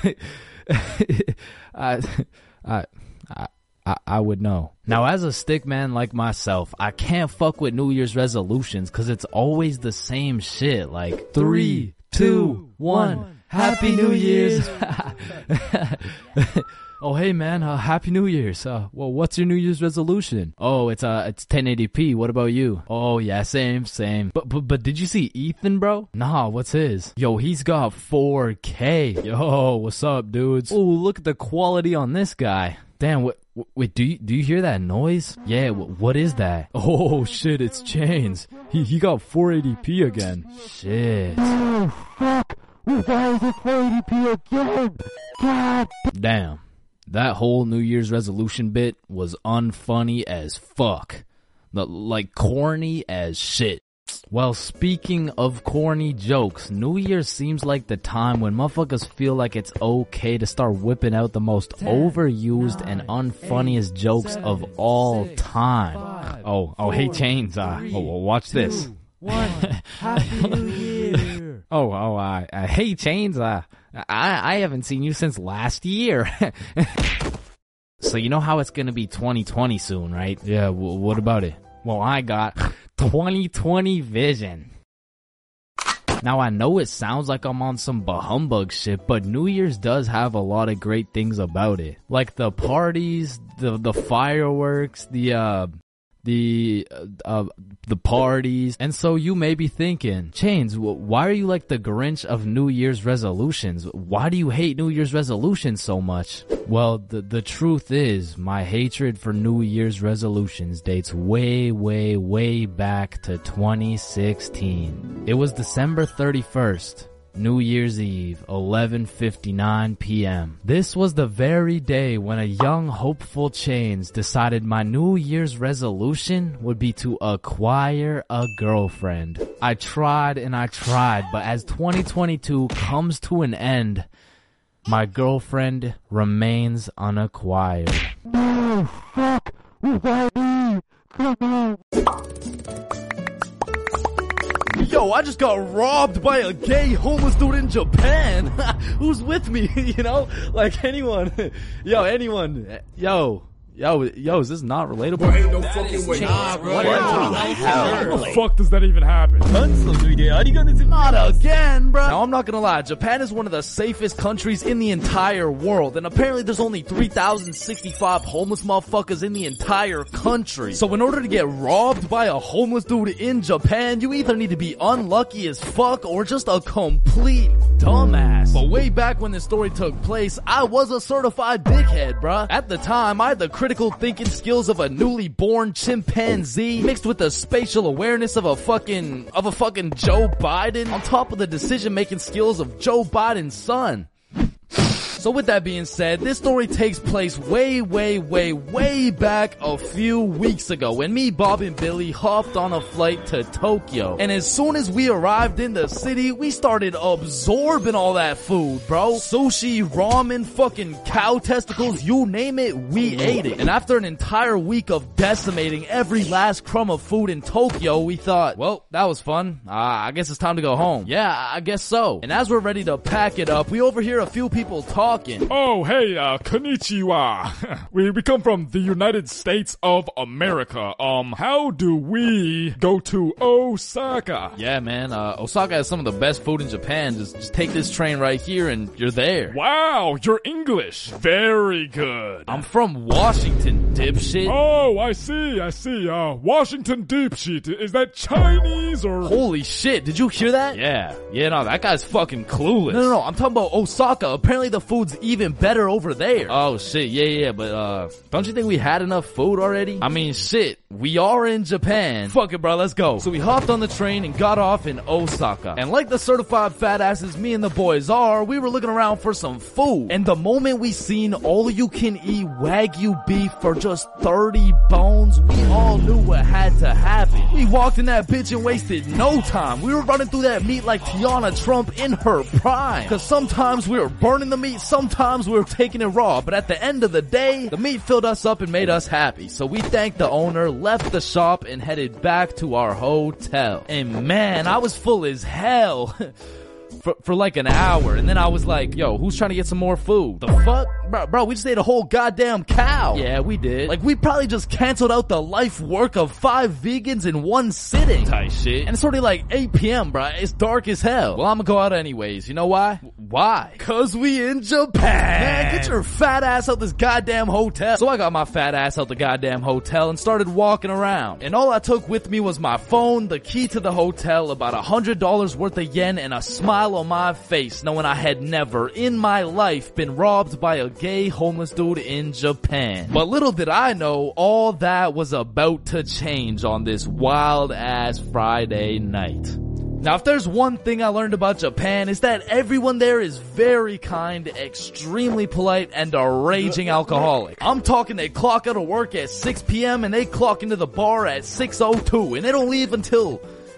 I would know. Now, as a stick man like myself, I can't fuck with New Year's resolutions cause it's always the same shit. Like, 3, 2, 1, Happy New Year's. Oh, hey man, Happy New Year's. Well, what's your New Year's resolution? Oh, it's 1080p. What about you? Oh yeah, same. But did you see Ethan, bro? Nah, what's his? Yo, he's got 4K. Yo, what's up, dudes? Oh, look at the quality on this guy. Damn, wait, do you hear that noise? Yeah, what is that? Oh shit, it's Chains. He got 480p again. Shit. Oh fuck, we got 480p again. God damn. That whole New Year's resolution bit was unfunny as fuck. Like, corny as shit. Well, speaking of corny jokes, New Year's seems like the time when motherfuckers feel like it's okay to start whipping out the most overused and unfunniest jokes of all time. Oh, hey Chains, watch this. Happy New Year. Hey Chains, I haven't seen you since last year. So you know how it's gonna be 2020 soon, right? Yeah, what about it? Well, I got 2020 vision. Now, I know it sounds like I'm on some bahumbug shit, but New Year's does have a lot of great things about it. Like the parties, the fireworks, the parties. And so you may be thinking, Chains, why are you like the Grinch of New Year's resolutions? Why do you hate New Year's resolutions so much? Well, the truth is, my hatred for New Year's resolutions dates way back to 2016. It was December 31st. New Year's Eve, 11:59 p.m. This was the very day when a young, hopeful Chains decided my New Year's resolution would be to acquire a girlfriend. I tried, but as 2022 comes to an end, my girlfriend remains unacquired. Oh, fuck! Come on! Yo, I just got robbed by a gay homeless dude in Japan. Who's with me? You know, like anyone. Anyone. Yo, is this not relatable? Ain't no fucking way. How the fuck does that even happen? Not again, bro. Now, I'm not gonna lie. Japan is one of the safest countries in the entire world. And apparently there's only 3,065 homeless motherfuckers in the entire country. So in order to get robbed by a homeless dude in Japan, you either need to be unlucky as fuck or just a complete dumbass. But way back when this story took place, I was a certified dickhead, bruh. At the time, I had the critical thinking skills of a newly born chimpanzee mixed with the spatial awareness of a fucking Joe Biden on top of the decision making skills of Joe Biden's son. So with that being said, this story takes place way back a few weeks ago when me, Bob, and Billy hopped on a flight to Tokyo. And as soon as we arrived in the city, we started absorbing all that food, bro. Sushi, ramen, fucking cow testicles, you name it, we ate it. And after an entire week of decimating every last crumb of food in Tokyo, we thought, well, that was fun. I guess it's time to go home. Yeah, I guess so. And as we're ready to pack it up, we overhear a few people talking talking. Oh, hey, konnichiwa. we come from the United States of America. How do we go to Osaka? Yeah, man, Osaka has some of the best food in Japan. Just take this train right here and you're there. Wow, you're English. Very good. I'm from Washington, dipshit. Oh, I see. Washington dipshit. Is that Chinese or? Holy shit, did you hear that? Yeah, no, that guy's fucking clueless. No, I'm talking about Osaka. Apparently the food's even better over there. Oh shit, yeah, but don't you think we had enough food already? I mean, shit, we are in Japan. Fuck it, bro, let's go. So we hopped on the train and got off in Osaka. And like the certified fat asses me and the boys are, we were looking around for some food. And the moment we seen all you can eat Wagyu beef for just 30 bones, we all knew what had to happen. We walked in that bitch and wasted no time. We were running through that meat like Tiana Trump in her prime. Cause sometimes we were burning the meat, sometimes we were taking it raw. But at the end of the day, the meat filled us up and made us happy. So we thanked the owner, left the shop, and headed back to our hotel. And man, I was full as hell. For like an hour, and then I was like, yo, who's trying to get some more food? The fuck? Bro, we just ate a whole goddamn cow. Yeah, we did. Like, we probably just canceled out the life work of 5 vegans in one sitting. Type shit. And it's already like 8 p.m., bro. It's dark as hell. Well, I'm gonna go out anyways. You know why? Why? Cause we in Japan. Man, get your fat ass out this goddamn hotel. So I got my fat ass out the goddamn hotel and started walking around. And all I took with me was my phone, the key to the hotel, about $100 worth of yen, and a smile on my face, knowing I had never in my life been robbed by a gay homeless dude in Japan. But little did I know, all that was about to change on this wild ass Friday night. Now, if there's one thing I learned about Japan, is that everyone there is very kind, extremely polite, and a raging alcoholic. I'm talking they clock out of work at 6 p.m. and they clock into the bar at 6:02, and they don't leave until...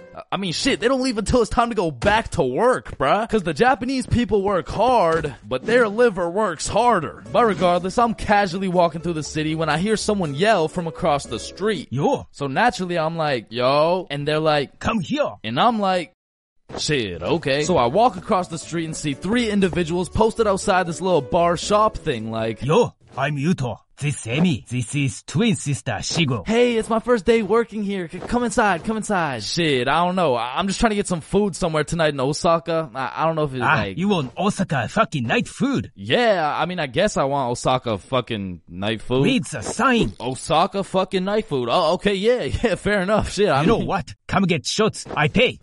they don't leave until it's time to go back to work, bruh. Cause the Japanese people work hard, but their liver works harder. But regardless, I'm casually walking through the city when I hear someone yell from across the street. Yo. So naturally I'm like, yo. And they're like, come here. And I'm like, shit, okay. So I walk across the street and see 3 individuals posted outside this little bar shop thing like, yo, I'm Yuto. This is Emi. This is twin sister Shigo. Hey, it's my first day working here. Come inside. Shit, I don't know. I'm just trying to get some food somewhere tonight in Osaka. I don't know if it's like... you want Osaka fucking night food? Yeah, I mean, I guess I want Osaka fucking night food. Reads a sign. Osaka fucking night food. Oh, okay, yeah, fair enough. Shit, I mean... know what? Come get shots. I pay.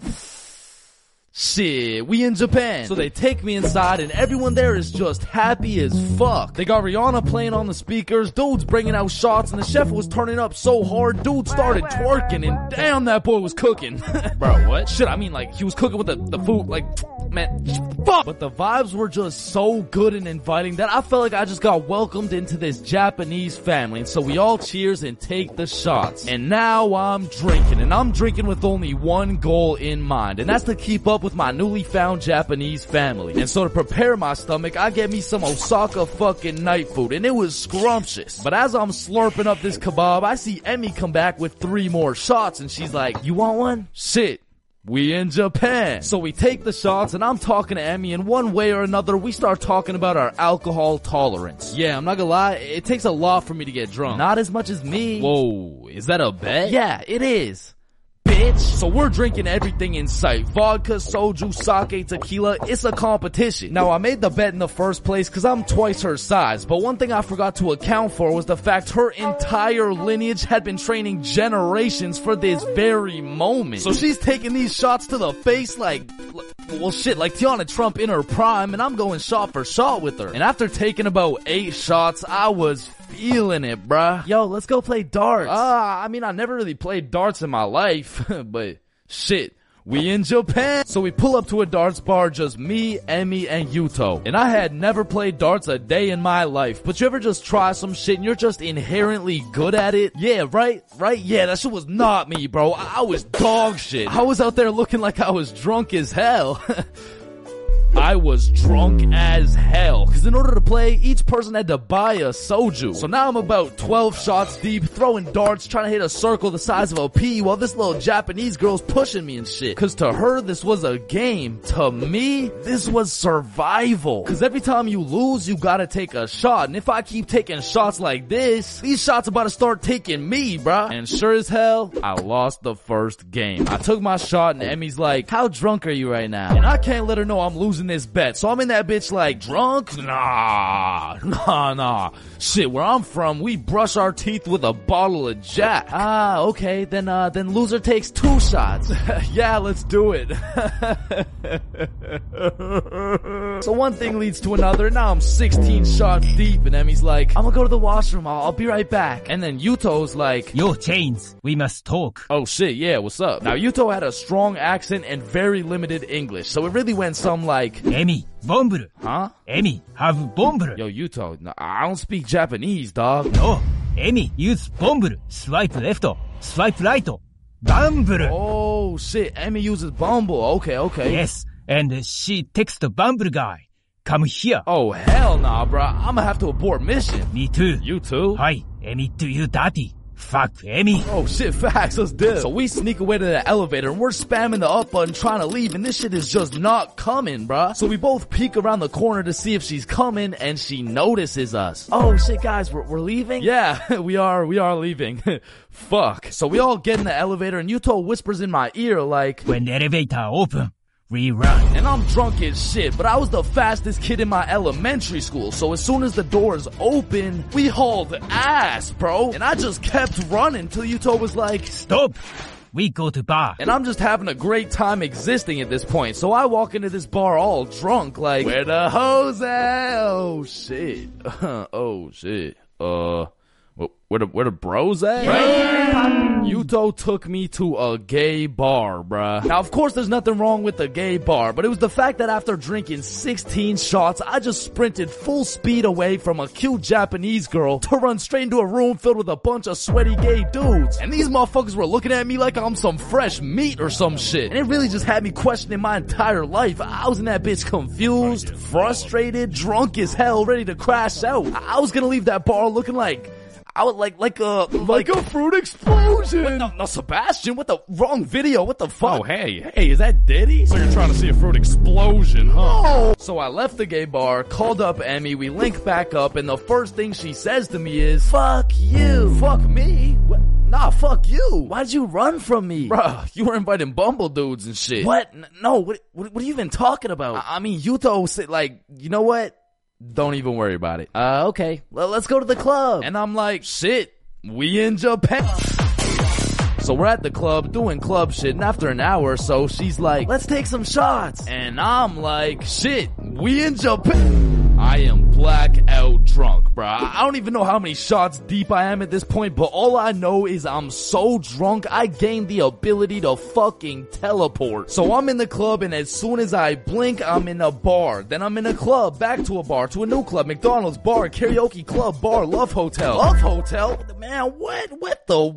Shit, we in Japan. So they take me inside and everyone there is just happy as fuck. They got Rihanna playing on the speakers, dudes bringing out shots, and the chef was turning up so hard, dude started twerking, and damn, that boy was cooking. Bro, what? Shit, I mean, like, he was cooking with the food, like, man, fuck. But the vibes were just so good and inviting that I felt like I just got welcomed into this Japanese family. And so we all cheers and take the shots. And now I'm drinking, and I'm drinking with only one goal in mind, and that's to keep up with my newly found Japanese family. And so to prepare my stomach, I get me some Osaka fucking night food, and it was scrumptious. But as I'm slurping up this kebab, I see Emmy come back with 3 more shots, and she's like, you want one? Shit. We in Japan. So we take the shots, and I'm talking to Emmy, and one way or another, we start talking about our alcohol tolerance. Yeah, I'm not gonna lie, it takes a lot for me to get drunk. Not as much as me. Whoa, is that a bet? Yeah, it is. Bitch. So we're drinking everything in sight. Vodka, soju, sake, tequila. It's a competition. Now, I made the bet in the first place because I'm twice her size. But one thing I forgot to account for was the fact her entire lineage had been training generations for this very moment. So she's taking these shots to the face like Tiana Trump in her prime, and I'm going shot for shot with her. And after taking about 8 shots, I was feeling it, bruh. Yo, let's go play darts. I mean, I never really played darts in my life, but shit, we in Japan. So we pull up to a darts bar, just me, Emmy, and Yuto. And I had never played darts a day in my life. But you ever just try some shit and you're just inherently good at it? Yeah, right? Yeah, that shit was not me, bro. I was dog shit. I was out there looking like I was drunk as hell. I was drunk as hell. Cause in order to play, each person had to buy a soju. So now I'm about 12 shots deep, throwing darts, trying to hit a circle the size of a pea while this little Japanese girl's pushing me and shit. Cause to her, this was a game. To me, this was survival. Cause every time you lose, you gotta take a shot. And if I keep taking shots like this, these shots about to start taking me, bruh. And sure as hell, I lost the first game. I took my shot and Emmy's like, how drunk are you right now? And I can't let her know I'm losing this bet. So I'm in that bitch like, drunk? Nah. Shit, where I'm from, we brush our teeth with a bottle of Jack. Ah, okay, then loser takes 2 shots. Yeah, let's do it. So one thing leads to another, and now I'm 16 shots deep, and Emmy's like, I'm gonna go to the washroom, I'll be right back. And then Yuto's like, Yo, Chains, we must talk. Oh shit, yeah, what's up? Now Yuto had a strong accent and very limited English, so it really went some like, Emmy, Bomburu. huh? Emmy, have Bomburu. Yo, Yuto, no, I don't speak Japanese, dog. No, Emmy, use Bomburu. Swipe left, swipe right. Bumble. Oh shit, Emmy uses Bumble. Okay. Yes, and she texts Bumble guy. Come here. Oh hell nah, bro. I'ma have to abort mission. Me too. You too? Hi, Emmy do you dirty. Fuck Emmy. Oh shit, facts, let's do it. So we sneak away to the elevator and we're spamming the up button trying to leave and this shit is just not coming, bruh. So we both peek around the corner to see if she's coming and she notices us. Oh shit guys, we're leaving? Yeah, we are leaving. Fuck. So we all get in the elevator and Yuto whispers in my ear like, when the elevator open, we run. And I'm drunk as shit, but I was the fastest kid in my elementary school, so as soon as the doors open, we hauled ass, bro. And I just kept running till Yuto was like, stop! We go to bar. And I'm just having a great time existing at this point, so I walk into this bar all drunk, like, where the hoes at? Oh shit. Oh shit. Where the bros at? Yuto took me to a gay bar, bruh. Now, of course, there's nothing wrong with a gay bar, but it was the fact that after drinking 16 shots, I just sprinted full speed away from a cute Japanese girl to run straight into a room filled with a bunch of sweaty gay dudes. And these motherfuckers were looking at me like I'm some fresh meat or some shit. And it really just had me questioning my entire life. I was in that bitch confused, frustrated, drunk as hell, ready to crash out. I was gonna leave that bar looking like I would like a fruit explosion. No, Sebastian, what the wrong video? What the fuck? Oh, hey, is that Diddy? So you're trying to see a fruit explosion, huh? Oh. So I left the gay bar, called up Emmy, we link back up, and the first thing she says to me is, fuck you. Fuck me? What? Nah, fuck you. Why'd you run from me? Bruh, you were inviting Bumble dudes and shit. What? No, what are you even talking about? I mean, Yuto said, like, you know what? Don't even worry about it. Okay. Well, let's go to the club. And I'm like, shit, we in Japan. So we're at the club doing club shit, and after an hour or so, she's like, let's take some shots. And I'm like, shit, we in Japan. I am blackout drunk, bruh. I don't even know how many shots deep I am at this point, but all I know is I'm so drunk, I gained the ability to fucking teleport. So I'm in the club, and as soon as I blink, I'm in a bar. Then I'm in a club, back to a bar, to a new club, McDonald's, bar, karaoke club, bar, Love Hotel. Love Hotel? Man, what the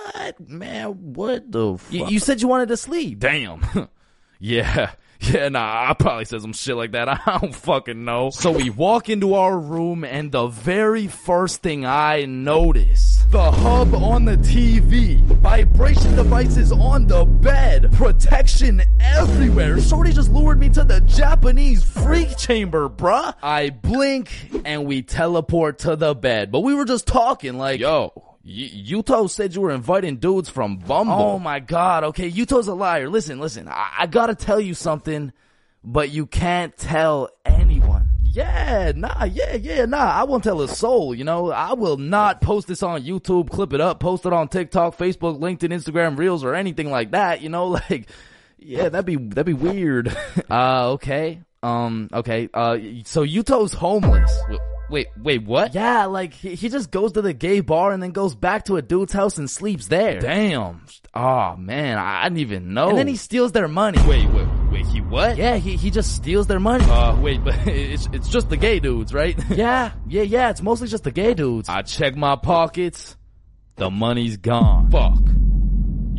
fuck? You said you wanted to sleep. Damn. Yeah, nah, I probably said some shit like that. I don't fucking know. So we walk into our room, and the very first thing I notice, the hub on the TV, vibration devices on the bed, protection everywhere. Shorty just lured me to the Japanese freak chamber, bruh. I blink, and we teleport to the bed. But we were just talking like, yo, Yuto said you were inviting dudes from Bumble. Oh my god, okay, Yuto's a liar. Listen, I gotta tell you something, but you can't tell anyone. Yeah, nah, I won't tell a soul, you know. I will not post this on YouTube, clip it up, post it on TikTok, Facebook, LinkedIn, Instagram, Reels, or anything like that, you know, like, yeah, that'd be weird. Okay. So Yuto's homeless. Wait, what? Yeah, like, he just goes to the gay bar and then goes back to a dude's house and sleeps there. Damn. Oh, man, I didn't even know. And then he steals their money. Wait, he what? Yeah, he just steals their money. Wait, but it's just the gay dudes, right? Yeah, it's mostly just the gay dudes. I check my pockets. The money's gone. Fuck.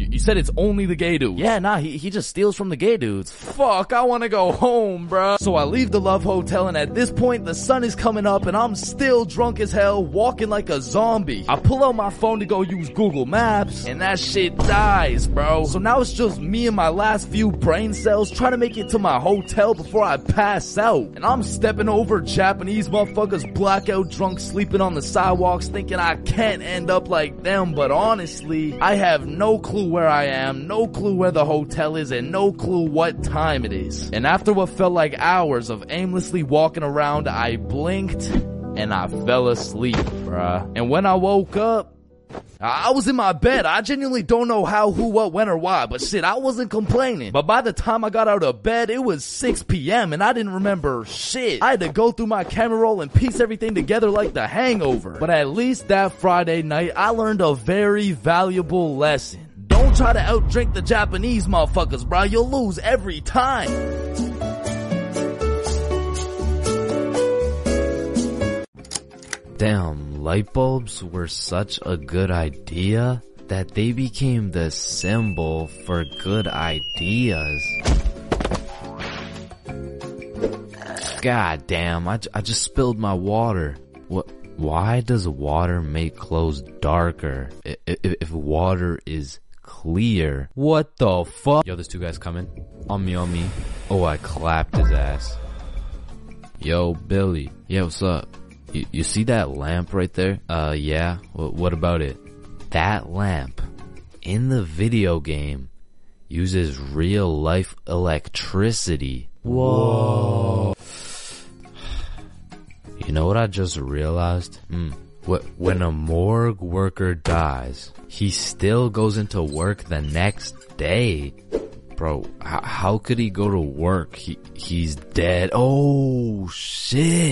You said it's only the gay dudes. Yeah, nah, he just steals from the gay dudes. Fuck, I wanna go home, bro. So I leave the Love Hotel, and at this point, the sun is coming up, and I'm still drunk as hell, walking like a zombie. I pull out my phone to go use Google Maps, and that shit dies, bro. So now it's just me and my last few brain cells trying to make it to my hotel before I pass out. And I'm stepping over Japanese motherfuckers blackout drunk sleeping on the sidewalks thinking I can't end up like them, but honestly, I have no clue where I am, no clue where the hotel is, and no clue what time it is. And after what felt like hours of aimlessly walking around, I blinked and I fell asleep, bruh. And when I woke up, I was in my bed. I genuinely don't know how, who, what, when, or why, but shit, I wasn't complaining. But by the time I got out of bed, it was 6 p.m. and I didn't remember shit. I had to go through my camera roll and piece everything together like The Hangover. But at least that Friday night, I learned a very valuable lesson. Don't try to outdrink the Japanese motherfuckers, bro. You'll lose every time. Damn, light bulbs were such a good idea that they became the symbol for good ideas. God damn, I just spilled my water. Why does water make clothes darker if water is clear? What the fuck? Yo, there's two guys coming. On me. Oh, I clapped his ass. Yo, Billy. Yeah, what's up? You see that lamp right there? Yeah. What about it? That lamp in the video game uses real life electricity. Whoa. You know what I just realized? When a morgue worker dies, he still goes into work the next day. Bro, how could he go to work? He's dead. Oh, shit.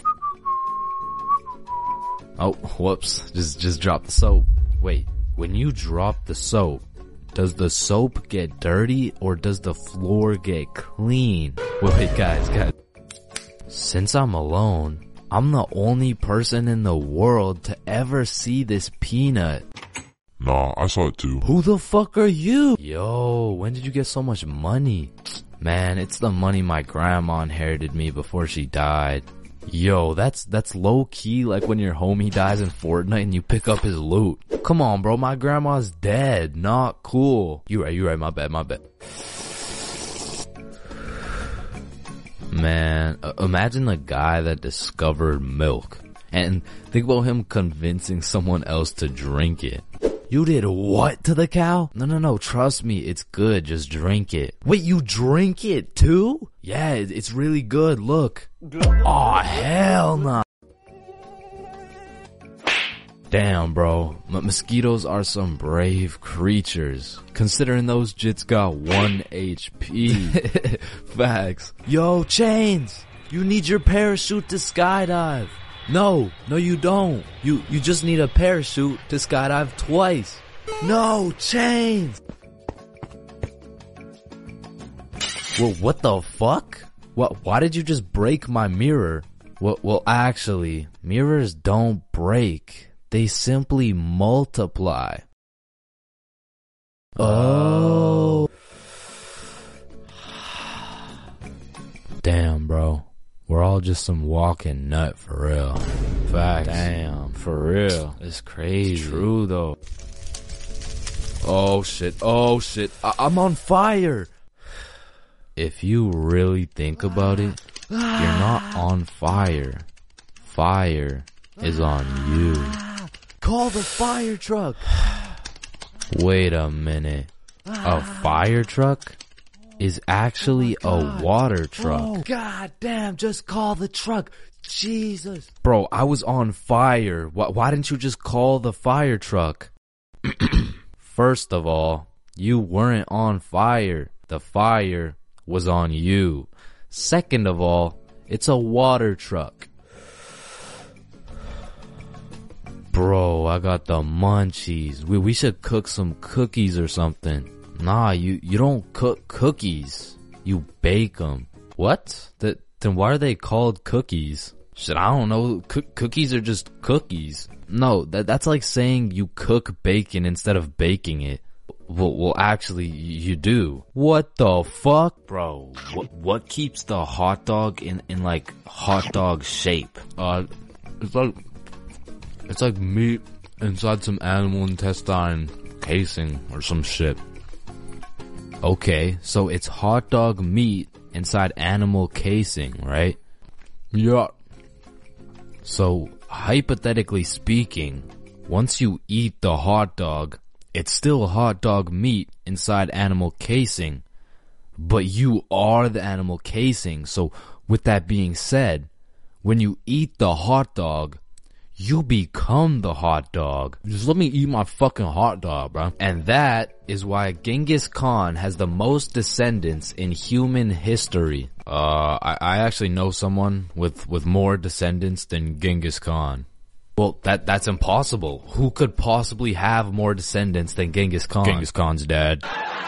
Oh, whoops. Just drop the soap. Wait, when you drop the soap, does the soap get dirty or does the floor get clean? Wait, guys. Since I'm alone, I'm the only person in the world to ever see this peanut. Nah, I saw it too. Who the fuck are you? Yo, when did you get so much money? Man, it's the money my grandma inherited me before she died. Yo, that's low-key like when your homie dies in Fortnite and you pick up his loot. Come on, bro, my grandma's dead. Not cool. You right, my bad. Man, imagine the guy that discovered milk. And think about him convincing someone else to drink it. You did what to the cow? No, trust me, it's good, just drink it. Wait, you drink it too? Yeah, it's really good, look. Aw, hell nah. Damn, bro, mosquitoes are some brave creatures, considering those jits got 1 HP. Facts. Yo, Chains, you need your parachute to skydive. No, you don't. You just need a parachute to skydive twice. No, Chains! Well, what the fuck? Why did you just break my mirror? Well, actually, mirrors don't break. They simply multiply. Oh. Damn, bro. We're all just some walking nut for real. Facts. Damn, for real. It's crazy. True though. Oh shit. I'm on fire. If you really think about it, you're not on fire. Fire is on you. Call the fire truck. Wait a minute. A fire truck is actually a water truck. Oh, god damn, just call the truck. Jesus. Bro, I was on fire. Why didn't you just call the fire truck? First of all, you weren't on fire. The fire was on you. Second of all, it's a water truck. Bro, I got the munchies. We should cook some cookies or something. Nah, you don't cook cookies. You bake them. What? Then why are they called cookies? Shit, I don't know. Cookies are just cookies. No, that's like saying you cook bacon instead of baking it. Well, actually, you do. What the fuck? Bro, what keeps the hot dog in like hot dog shape? It's like meat inside some animal intestine casing or some shit. Okay, so it's hot dog meat inside animal casing, right? Yeah. So, hypothetically speaking, once you eat the hot dog, it's still hot dog meat inside animal casing, but you are the animal casing. So, with that being said, when you eat the hot dog, you become the hot dog. Just let me eat my fucking hot dog, bro. And that is why Genghis Khan has the most descendants in human history. I actually know someone with more descendants than Genghis Khan. Well, that's impossible. Who could possibly have more descendants than Genghis Khan? Genghis Khan's dad.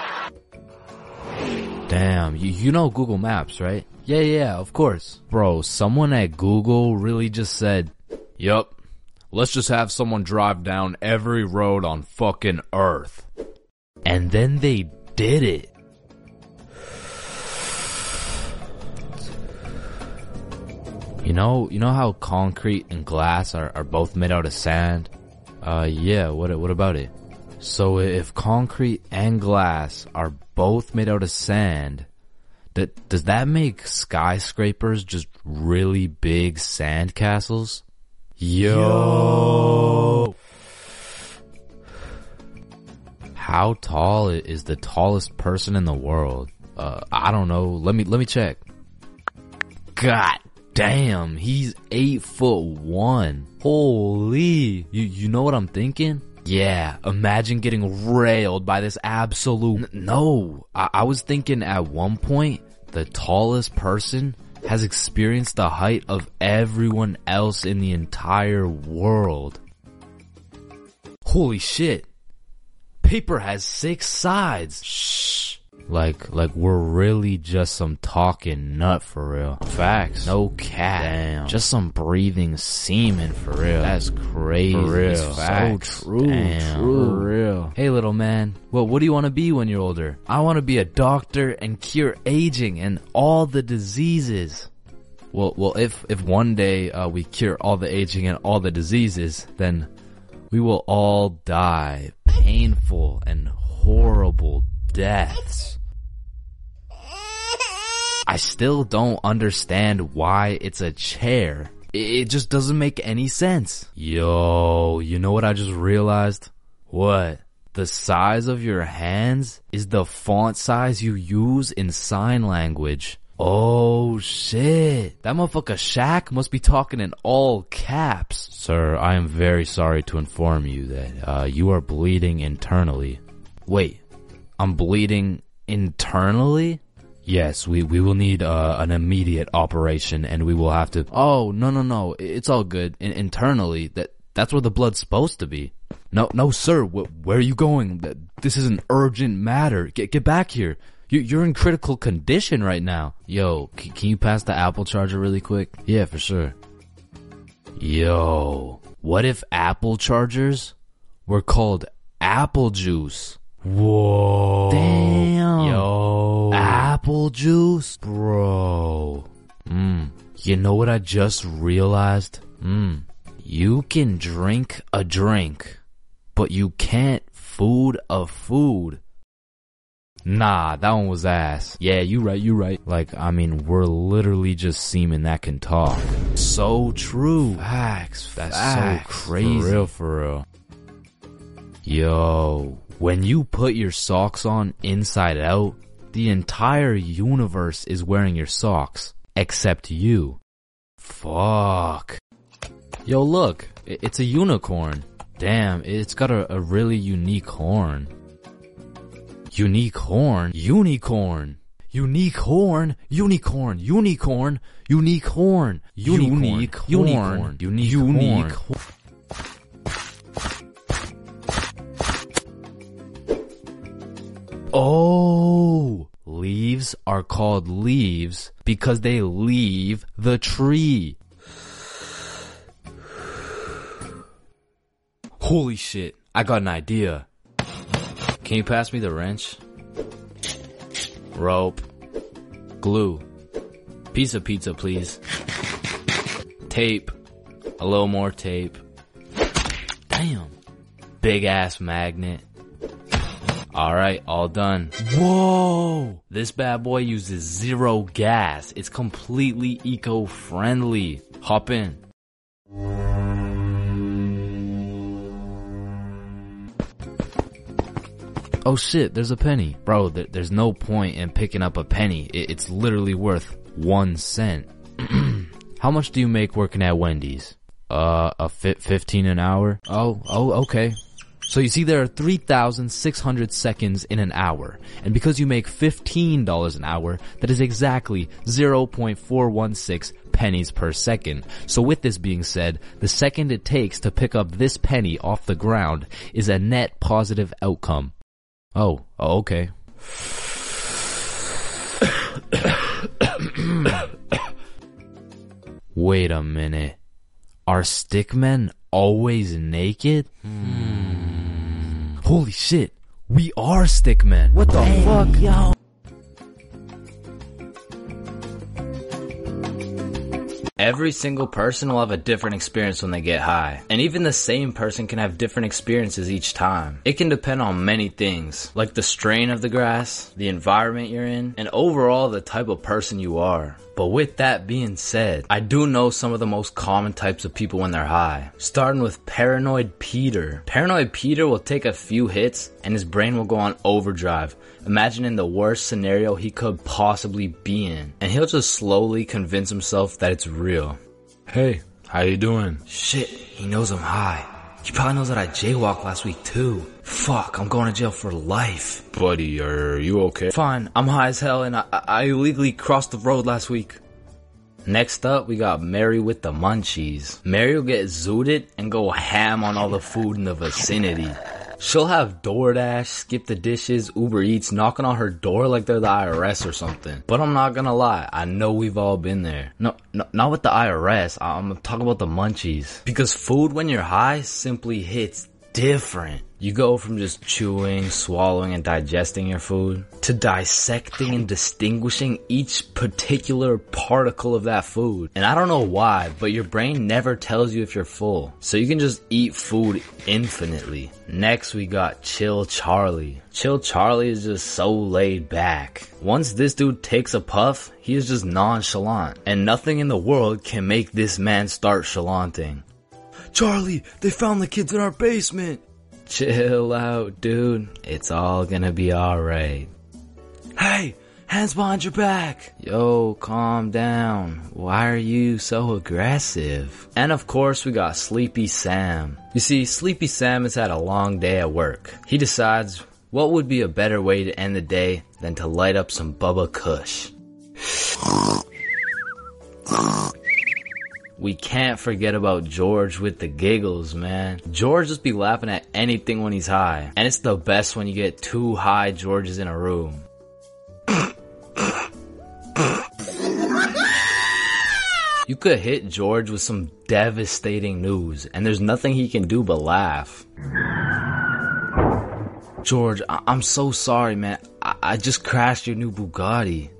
Damn, you know Google Maps, right? Yeah, of course. Bro, someone at Google really just said, yup. Let's just have someone drive down every road on fucking Earth. And then they did it. You know how concrete and glass are both made out of sand? Yeah, what about it? So if concrete and glass are both made out of sand, does that make skyscrapers just really big sand castles? Yo! How tall is the tallest person in the world? I don't know. Let me check. God damn, he's 8'1". Holy! You know what I'm thinking? Yeah, imagine getting railed by this absolute... No, I was thinking at one point, the tallest person has experienced the height of everyone else in the entire world. Holy shit. Paper has 6 sides. Shh. Like we're really just some talking nut for real. Facts. No cap. Damn. Just some breathing semen for real. That's crazy. For real. Facts. So true. Damn. True. For real. Hey little man, what do you want to be when you're older? I want to be a doctor and cure aging and all the diseases. Well, if one day we cure all the aging and all the diseases, then we will all die painful and horrible deaths. I still don't understand why it's a chair. It just doesn't make any sense. Yo, you know what I just realized? What? The size of your hands is the font size you use in sign language. Oh shit. That motherfucker Shaq must be talking in all caps. Sir, I am very sorry to inform you that you are bleeding internally. Wait, I'm bleeding internally? Yes, we will need an immediate operation and we will have to... Oh, no. It's all good. Internally, that's where the blood's supposed to be. No, sir. Where are you going? This is an urgent matter. Get back here. You're in critical condition right now. Yo, can you pass the Apple charger really quick? Yeah, for sure. Yo, what if Apple chargers were called apple juice? Whoa. Damn. Yo. Apple juice? Bro. You know what I just realized? You can drink a drink, but you can't food a food. Nah, that one was ass. Yeah, you right. Like, I mean, we're literally just semen that can talk. So true. Facts. That's so crazy. For real. Yo, when you put your socks on inside out, the entire universe is wearing your socks. Except you. Fuck. Yo, look. It's a unicorn. Damn, it's got a really unique horn. Unique horn? Unicorn. Unique horn? Unicorn. Unicorn. Unique horn. Unique horn. Unique horn. Oh! Leaves are called leaves because they leave the tree. Holy shit, I got an idea. can you pass me the wrench? Rope. Glue. Piece of pizza, please. Tape. A little more tape. Damn. Big ass magnet. Alright, all done. Whoa! This bad boy uses 0 gas. It's completely eco-friendly. Hop in. Oh shit, there's a penny. Bro, there's no point in picking up a penny. It's literally worth 1 cent. How much do you make working at Wendy's? 15 an hour? Oh, okay. So you see there are 3,600 seconds in an hour. And because you make $15 an hour, that is exactly 0.416 pennies per second. So with this being said, the second it takes to pick up this penny off the ground is a net positive outcome. Oh, okay. Wait a minute. Are stickmen always naked? Holy shit, we are stickmen. What the fuck? Yo. Every single person will have a different experience when they get high. And even the same person can have different experiences each time. It can depend on many things, like the strain of the grass, the environment you're in, and overall the type of person you are. But with that being said, I do know some of the most common types of people when they're high. Starting with Paranoid Peter. Paranoid Peter will take a few hits and his brain will go on overdrive, imagining the worst scenario he could possibly be in. And he'll just slowly convince himself that it's real. Hey, how you doing? Shit, he knows I'm high. He probably knows that I jaywalked last week too. Fuck, I'm going to jail for life. Buddy, are you okay? Fine, I'm high as hell and I illegally crossed the road last week. Next up, we got Mary with the munchies. Mary will get zooted and go ham on all the food in the vicinity. She'll have DoorDash, Skip the Dishes, Uber Eats knocking on her door like they're the IRS or something. But I'm not gonna lie, I know we've all been there. No, not with the IRS, I'm talking about the munchies. Because food when you're high simply hits different. You go from just chewing, swallowing, and digesting your food to dissecting and distinguishing each particular particle of that food. And I don't know why, but your brain never tells you if you're full. So you can just eat food infinitely. Next, we got Chill Charlie. Chill Charlie is just so laid back. Once this dude takes a puff, he is just nonchalant. And nothing in the world can make this man start chalanting. Charlie, they found the kids in our basement. Chill out, dude. It's all gonna be alright. Hey, hands behind your back. Yo, calm down. Why are you so aggressive? And of course, we got Sleepy Sam. You see, Sleepy Sam has had a long day at work. He decides, what would be a better way to end the day than to light up some Bubba Kush? We can't forget about George with the giggles, man. George just be laughing at anything when he's high. And it's the best when you get 2 high Georges in a room. You could hit George with some devastating news, and there's nothing he can do but laugh. George, I'm so sorry, man. I just crashed your new Bugatti.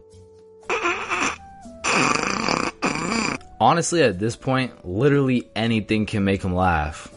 Honestly, at this point, literally anything can make him laugh.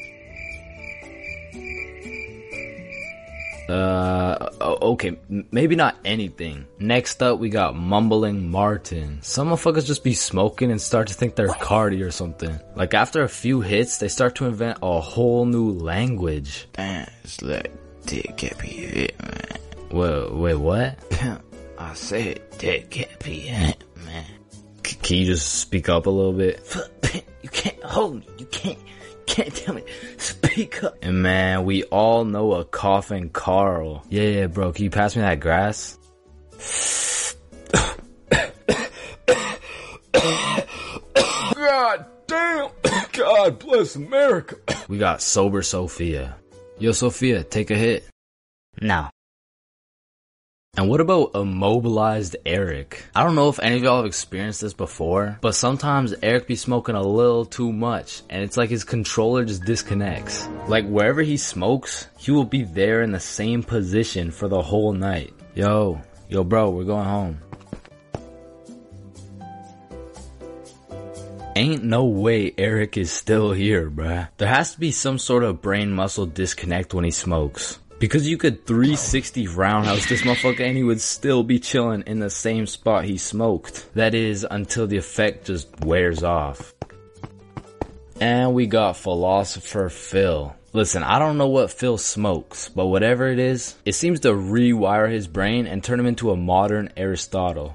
Okay, maybe not anything. Next up, we got Mumbling Martin. Some motherfuckers just be smoking and start to think they're Cardi or something. Like after a few hits, they start to invent a whole new language. Dance like dick can't be hit, man. Wait, what? I said dick can't be hit, man. Can you just speak up a little bit? You can't hold me. You can't tell me. Speak up. And man, we all know a coughing Carl. Yeah, bro. Can you pass me that grass? God damn. God bless America. We got Sober Sophia. Yo, Sophia, take a hit. No. And what about immobilized Eric? I don't know if any of y'all have experienced this before, but sometimes Eric be smoking a little too much, and it's like his controller just disconnects. Like wherever he smokes, he will be there in the same position for the whole night. Yo bro, we're going home. Ain't no way Eric is still here, bruh. There has to be some sort of brain muscle disconnect when he smokes. Because you could 360 roundhouse this motherfucker and he would still be chilling in the same spot he smoked. That is, until the effect just wears off. And we got Philosopher Phil. Listen, I don't know what Phil smokes, but whatever it is, it seems to rewire his brain and turn him into a modern Aristotle.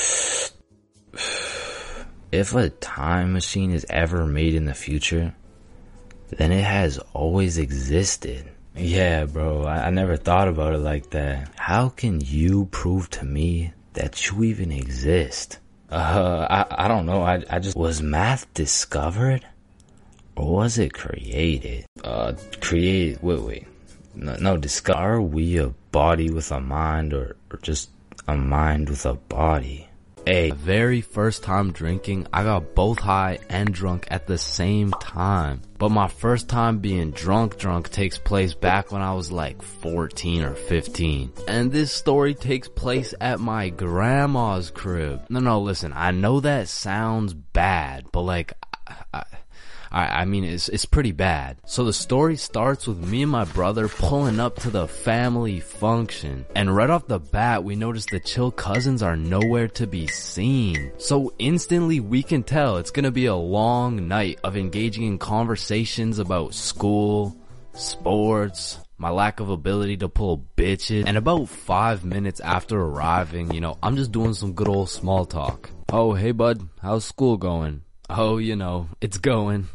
If a time machine is ever made in the future, then it has always existed. Yeah, bro, I never thought about it like that. How can you prove to me that you even exist? I don't know. I just... Was math discovered? Or was it created? Created... Wait. No, discover. Are we a body with a mind or just a mind with a body? Hey, the very first time drinking, I got both high and drunk at the same time. But my first time being drunk takes place back when I was like 14 or 15. And this story takes place at my grandma's crib. No, listen, I know that sounds bad, but like, I mean, it's pretty bad. So the story starts with me and my brother pulling up to the family function. And right off the bat, we notice the Chill cousins are nowhere to be seen. So instantly we can tell it's gonna be a long night of engaging in conversations about school, sports, my lack of ability to pull bitches. And about 5 minutes after arriving, I'm just doing some good old small talk. Oh, hey bud, how's school going? Oh, it's going.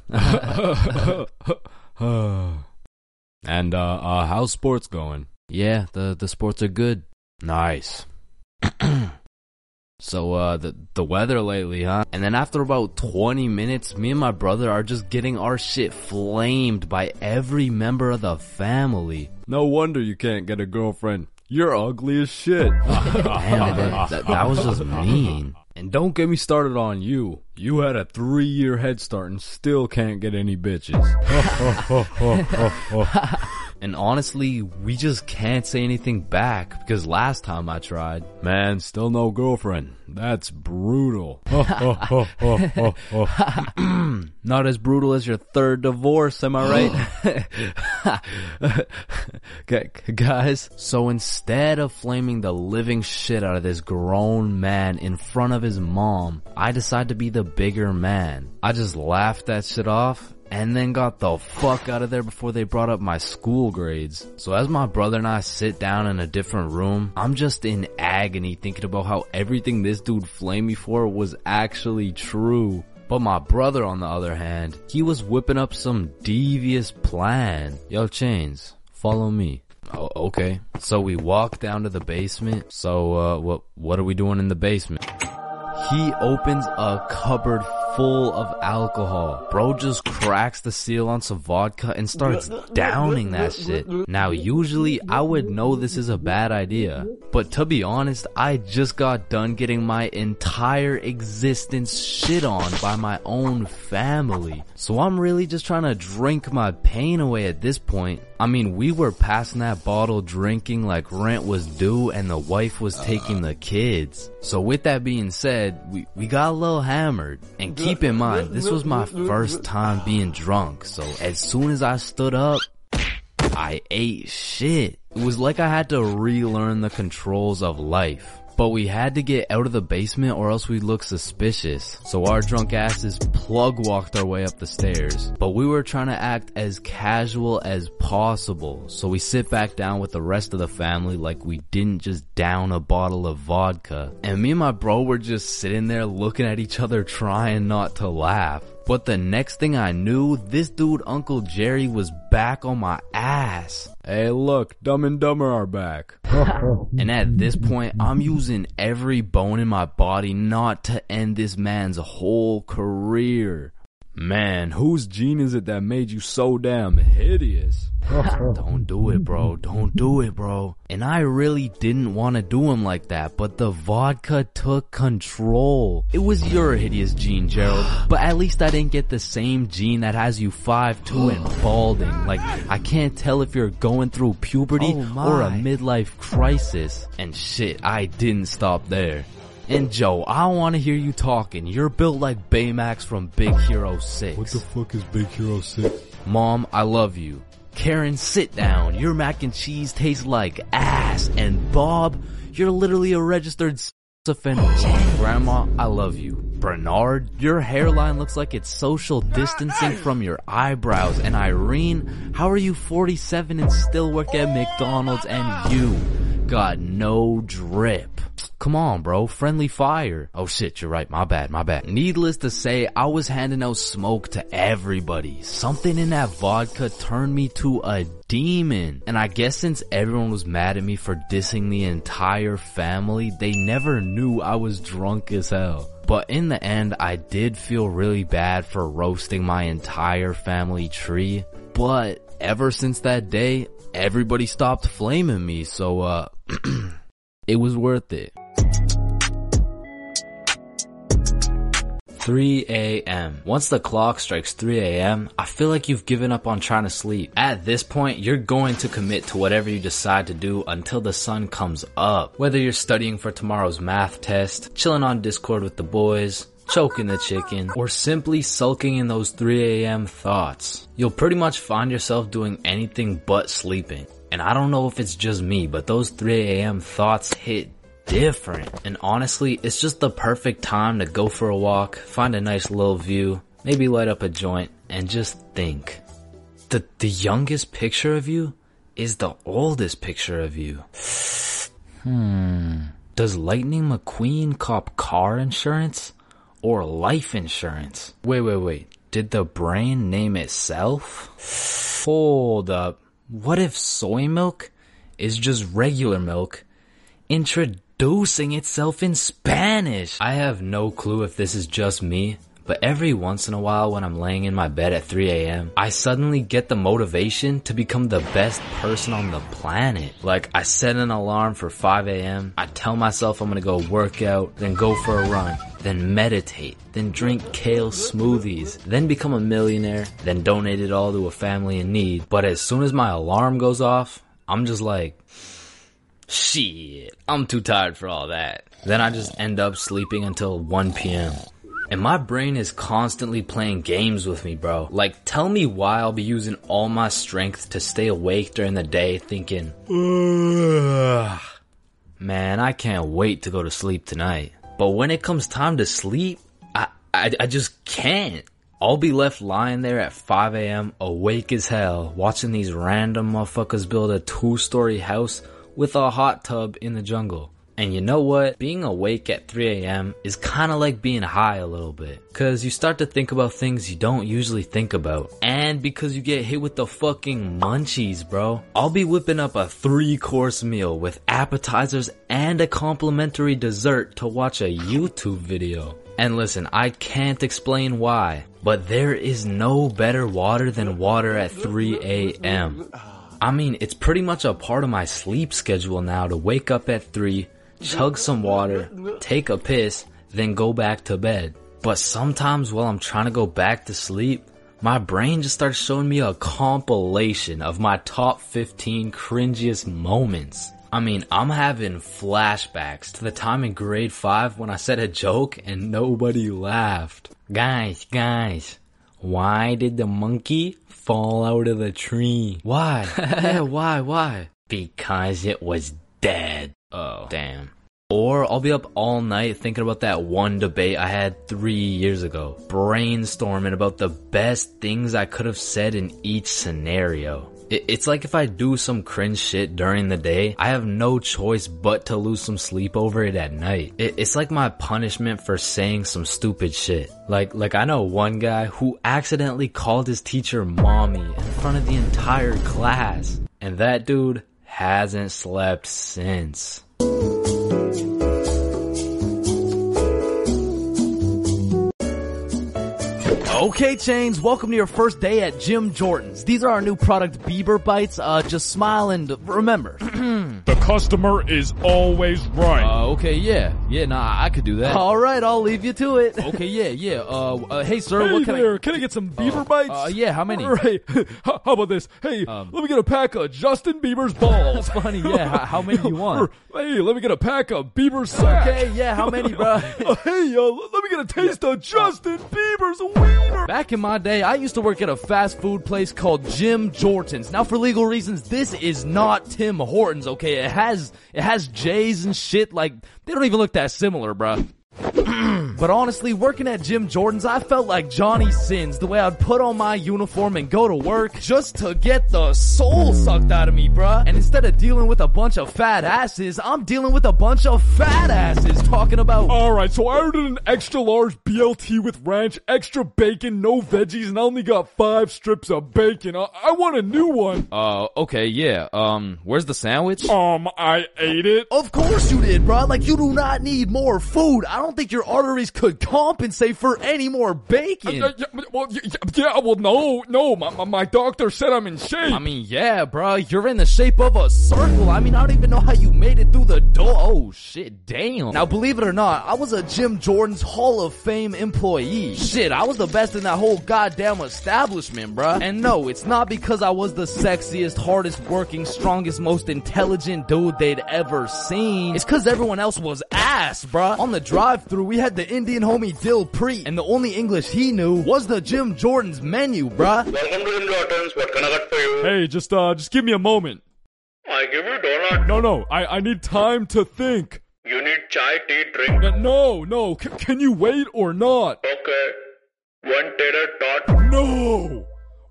And, how's sports going? Yeah, the sports are good. Nice. So, the weather lately, huh? And then after about 20 minutes, me and my brother are just getting our shit flamed by every member of the family. No wonder you can't get a girlfriend. You're ugly as shit. Damn, that was just mean. And don't get me started on you. You had a 3-year head start and still can't get any bitches. And honestly, we just can't say anything back because last time I tried. Man, still no girlfriend. That's brutal. Not as brutal as your third divorce, am I right? Guys, so instead of flaming the living shit out of this grown man in front of his mom, I decide to be the bigger man. I just laughed that shit off and then got the fuck out of there before they brought up my school grades. So as my brother and I sit down in a different room, I'm just in agony thinking about how everything this dude flamed me for was actually true. But my brother, on the other hand, he was whipping up some devious plan. Yo, Chains, follow me. Oh, okay. So we walk down to the basement. So, what are we doing in the basement? He opens a cupboard full of alcohol. Bro just cracks the seal on some vodka and starts downing that shit. Now, usually I would know this is a bad idea, but to be honest, I just got done getting my entire existence shit on by my own family. So I'm really just trying to drink my pain away at this point. I mean, we were passing that bottle drinking like rent was due and the wife was taking the kids. So with that being said, we got a little hammered. And keep in mind, this was my first time being drunk. So as soon as I stood up, I ate shit. It was like I had to relearn the controls of life. But we had to get out of the basement or else we'd look suspicious. So our drunk asses plug walked our way up the stairs. But we were trying to act as casual as possible. So we sit back down with the rest of the family like we didn't just down a bottle of vodka. And me and my bro were just sitting there looking at each other trying not to laugh. But the next thing I knew, this dude Uncle Jerry was back on my ass. Hey look, Dumb and Dumber are back. And at this point, I'm using every bone in my body not to end this man's whole career. Man, whose gene is it that made you so damn hideous? Don't do it, bro. Don't do it, bro. And I really didn't want to do him like that, but the vodka took control. It was your hideous gene, Gerald, but at least I didn't get the same gene that has you 5'2" and balding. Like, I can't tell if you're going through puberty or a midlife crisis. And shit, I didn't stop there. And Joe, I want to hear you talking. You're built like Baymax from Big Hero 6. What the fuck is Big Hero 6? Mom, I love you. Karen, sit down. Your mac and cheese tastes like ass. And Bob, you're literally a registered offender. Grandma, I love you. Bernard, your hairline looks like it's social distancing from your eyebrows. And Irene, how are you 47 and still work at McDonald's and you got no drip? Come on, bro. Friendly fire. Oh shit, you're right. My bad. Needless to say, I was handing out smoke to everybody. Something in that vodka turned me to a demon. And I guess since everyone was mad at me for dissing the entire family, they never knew I was drunk as hell. But in the end, I did feel really bad for roasting my entire family tree. But ever since that day, everybody stopped flaming me. So, it was worth it. 3 a.m. Once the clock strikes 3 a.m., I feel like you've given up on trying to sleep. At this point, you're going to commit to whatever you decide to do until the sun comes up. Whether you're studying for tomorrow's math test, chilling on Discord with the boys, choking the chicken, or simply sulking in those 3 a.m. thoughts. You'll pretty much find yourself doing anything but sleeping. And I don't know if it's just me, but those 3 a.m. thoughts hit different. And honestly, it's just the perfect time to go for a walk, find a nice little view, maybe light up a joint, and just think. The youngest picture of you is the oldest picture of you. Does Lightning McQueen cop car insurance or life insurance? Wait. Did the brain name itself? Hold up. What if soy milk is just regular milk introducing itself in Spanish? I have no clue if this is just me, but every once in a while when I'm laying in my bed at 3 a.m., I suddenly get the motivation to become the best person on the planet. Like, I set an alarm for 5 a.m., I tell myself I'm gonna go work out, then go for a run, then meditate, then drink kale smoothies, then become a millionaire, then donate it all to a family in need. But as soon as my alarm goes off, I'm just like, shit, I'm too tired for all that. Then I just end up sleeping until 1 p.m. And my brain is constantly playing games with me, bro. Like, tell me why I'll be using all my strength to stay awake during the day thinking, ugh, man, I can't wait to go to sleep tonight. But when it comes time to sleep, I just can't. I'll be left lying there at 5 a.m. awake as hell, watching these random motherfuckers build a 2-story house with a hot tub in the jungle. And you know what? Being awake at 3 a.m. is kinda like being high a little bit. Cause you start to think about things you don't usually think about. And because you get hit with the fucking munchies, bro. I'll be whipping up a 3-course meal with appetizers and a complimentary dessert to watch a YouTube video. And listen, I can't explain why, but there is no better water than water at 3 a.m. I mean, it's pretty much a part of my sleep schedule now to wake up at 3, chug some water, take a piss, then go back to bed. But sometimes while I'm trying to go back to sleep, my brain just starts showing me a compilation of my top 15 cringiest moments. I mean, I'm having flashbacks to the time in grade 5 when I said a joke and nobody laughed. Guys, why did the monkey fall out of the tree? Why? Yeah, why? Because it was dead. Oh, damn. Or I'll be up all night thinking about that one debate I had 3 years ago, brainstorming about the best things I could have said in each scenario. It's like if I do some cringe shit during the day, I have no choice but to lose some sleep over it at night. It's like my punishment for saying some stupid shit. Like I know one guy who accidentally called his teacher mommy in front of the entire class. And that dude hasn't slept since. Okay, Chains, welcome to your first day at Jim Jordan's. These are our new product, Bieber Bites. Just smile and remember. The customer is always right. Okay, yeah. Yeah, nah, I could do that. Alright, I'll leave you to it. Okay, yeah. Hey, sir, Hey what can there, can I get some Bieber Bites? Yeah, how many? Right. How about this? Hey, let me get a pack of Justin Bieber's balls. Funny, yeah. How many you want? Hey, let me get a pack of Bieber's sack. Okay, yeah, how many, bro? Hey, let me get a taste of Justin Bieber's wiener. Back in my day, I used to work at a fast food place called Jim Jordan's. Now, for legal reasons, this is not Tim Hortons, okay? It has J's and shit, like, they don't even look that similar, bruh. But honestly, working at Jim Jordan's, I felt like Johnny Sins, the way I'd put on my uniform and go to work just to get the soul sucked out of me, bruh. And instead of dealing with a bunch of fat asses, I'm dealing with a bunch of fat asses talking about... Alright, so I ordered an extra large BLT with ranch, extra bacon, no veggies, and I only got 5 strips of bacon. I want a new one. Okay, yeah. Where's the sandwich? I ate it. Of course you did, bruh. Like, you do not need more food. I don't think your arteries could compensate for any more bacon. No, my doctor said I'm in shape. I mean, yeah, bro, you're in the shape of a circle. I mean, I don't even know how you made it through the door. Oh, shit, damn. Now, believe it or not, I was a Jim Jordan's Hall of Fame employee. Shit, I was the best in that whole goddamn establishment, bruh. And no, it's not because I was the sexiest, hardest working, strongest, most intelligent dude they'd ever seen. It's because everyone else was ass, bruh. On the drive-thru, we had the Indian homie Dilpreet, and the only English he knew was the Jim Jordan's menu, bruh. Welcome to Jim Jordan's. What can I get for you? Hey, just give me a moment. I give you donut. No, I need time to think. You need chai, tea, drink? No, can you wait or not? Okay. 1 tater tot? No!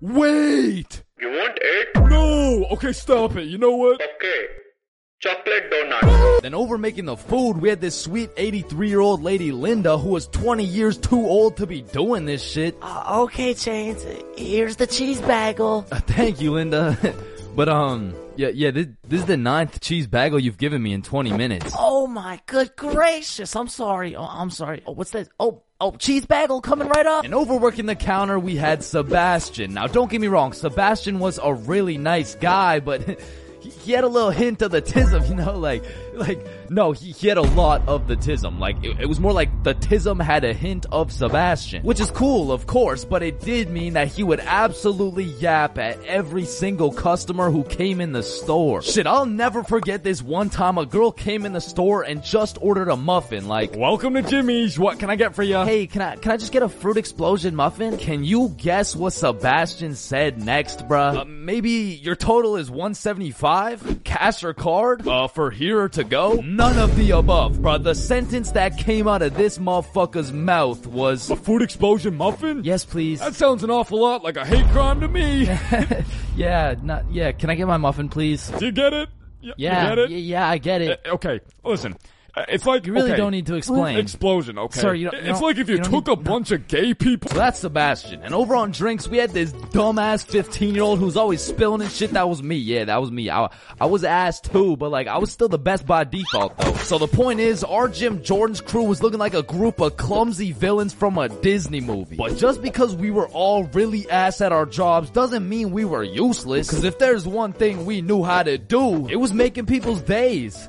Wait! You want 8? No! Okay, stop it. You know what? Okay. Chocolate donut. Then over making the food, we had this sweet 83-year-old lady, Linda, who was 20 years too old to be doing this shit. Okay, Chains, here's the cheese bagel. Thank you, Linda. But, yeah, this is the 9th cheese bagel you've given me in 20 minutes. Oh my good gracious, I'm sorry. I'm sorry. Oh, what's this? Oh, cheese bagel coming right up. And overworking the counter, we had Sebastian. Now, don't get me wrong, Sebastian was a really nice guy, but... He had a little hint of the tism, you know, no, he had a lot of the tism. Like, it was more like the tism had a hint of Sebastian. Which is cool, of course, but it did mean that he would absolutely yap at every single customer who came in the store. Shit, I'll never forget this one time a girl came in the store and just ordered a muffin, like, welcome to Jimmy's, what can I get for you? Hey, can I just get a fruit explosion muffin? Can you guess what Sebastian said next, bruh? Maybe your total is $175? Cash or card? For here or to go? None of the above, bruh. The sentence that came out of this motherfucker's mouth was... A fruit explosion muffin? Yes, please. That sounds an awful lot like a hate crime to me. Yeah, can I get my muffin, please? Do you get it? Yeah, you get it? Yeah, I get it. Okay, listen. It's like, you really okay, don't need to explain. Explosion, okay. Sir, it's like if you took a bunch of gay people. So that's Sebastian. And over on drinks, we had this dumbass 15-year-old who's always spilling and shit. That was me. Yeah, that was me. I was ass too, but like, I was still the best by default though. So the point is, our Jim Jordan's crew was looking like a group of clumsy villains from a Disney movie. But just because we were all really ass at our jobs doesn't mean we were useless. Cause if there's one thing we knew how to do, it was making people's days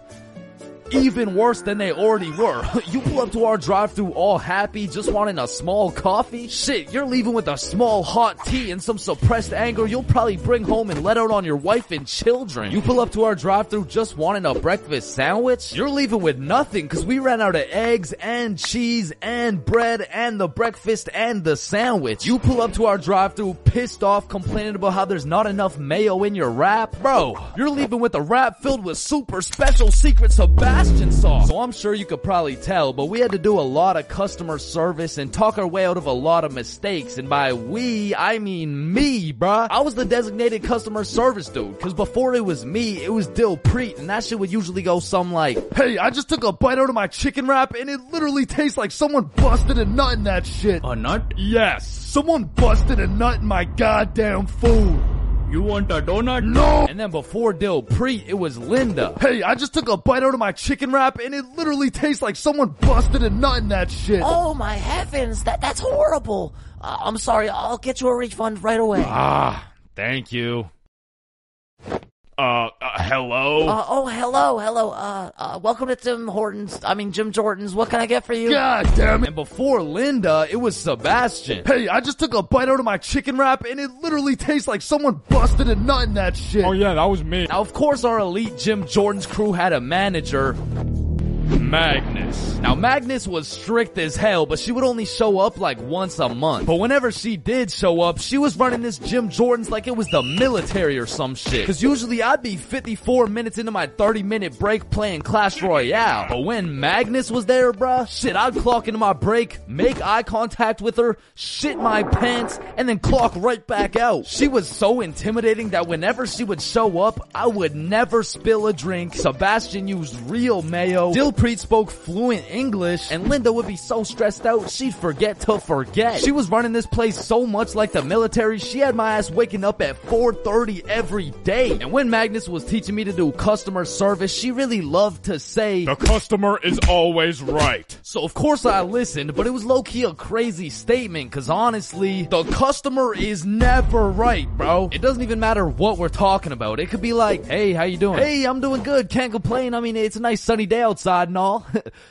even worse than they already were. You pull up to our drive-thru all happy, just wanting a small coffee? Shit, you're leaving with a small hot tea and some suppressed anger you'll probably bring home and let out on your wife and children. You pull up to our drive-thru just wanting a breakfast sandwich? You're leaving with nothing cause we ran out of eggs and cheese and bread and the breakfast and the sandwich. You pull up to our drive-thru pissed off, complaining about how there's not enough mayo in your wrap? Bro, you're leaving with a wrap filled with super special secret Sebastian sauce. So I'm sure you could probably tell, but we had to do a lot of customer service and talk our way out of a lot of mistakes. And by we, I mean me, bruh. I was the designated customer service dude, cause before it was me, it was Dilpreet, and that shit would usually go something like, hey, I just took a bite out of my chicken wrap and it literally tastes like someone busted a nut in that shit. A nut? Yes. Someone busted a nut in my goddamn food. You want a donut? No! And then before Dilpreet, it was Linda. Hey, I just took a bite out of my chicken wrap and it literally tastes like someone busted a nut in that shit. Oh my heavens, that's horrible. I'm sorry, I'll get you a refund right away. Thank you. Hello? Hello. Welcome to Jim Jordan's. What can I get for you? God damn it. And before Linda, it was Sebastian. Hey, I just took a bite out of my chicken wrap and it literally tastes like someone busted a nut in that shit. Oh yeah, that was me. Now, of course, our elite Jim Jordan's crew had a manager, Magnus. Now, Magnus was strict as hell, but she would only show up like once a month. But whenever she did show up, she was running this Jim Jordan's like it was the military or some shit. Cause usually I'd be 54 minutes into my 30-minute break playing Clash Royale. But when Magnus was there, bruh, shit, I'd clock into my break, make eye contact with her, shit my pants, and then clock right back out. She was so intimidating that whenever she would show up, I would never spill a drink. Sebastian used real mayo. Dilpreet spoke fluent English, and Linda would be so stressed out she'd forget to forget. She was running this place so much like the military, she had my ass waking up at 4:30 every day. And when Magnus was teaching me to do customer service, she really loved to say, "The customer is always right." So of course I listened, but it was low-key a crazy statement, cause honestly, the customer is never right, bro. It doesn't even matter what we're talking about. It could be like, "Hey, how you doing?" "Hey, I'm doing good, can't complain. I mean, it's a nice sunny day outside and all."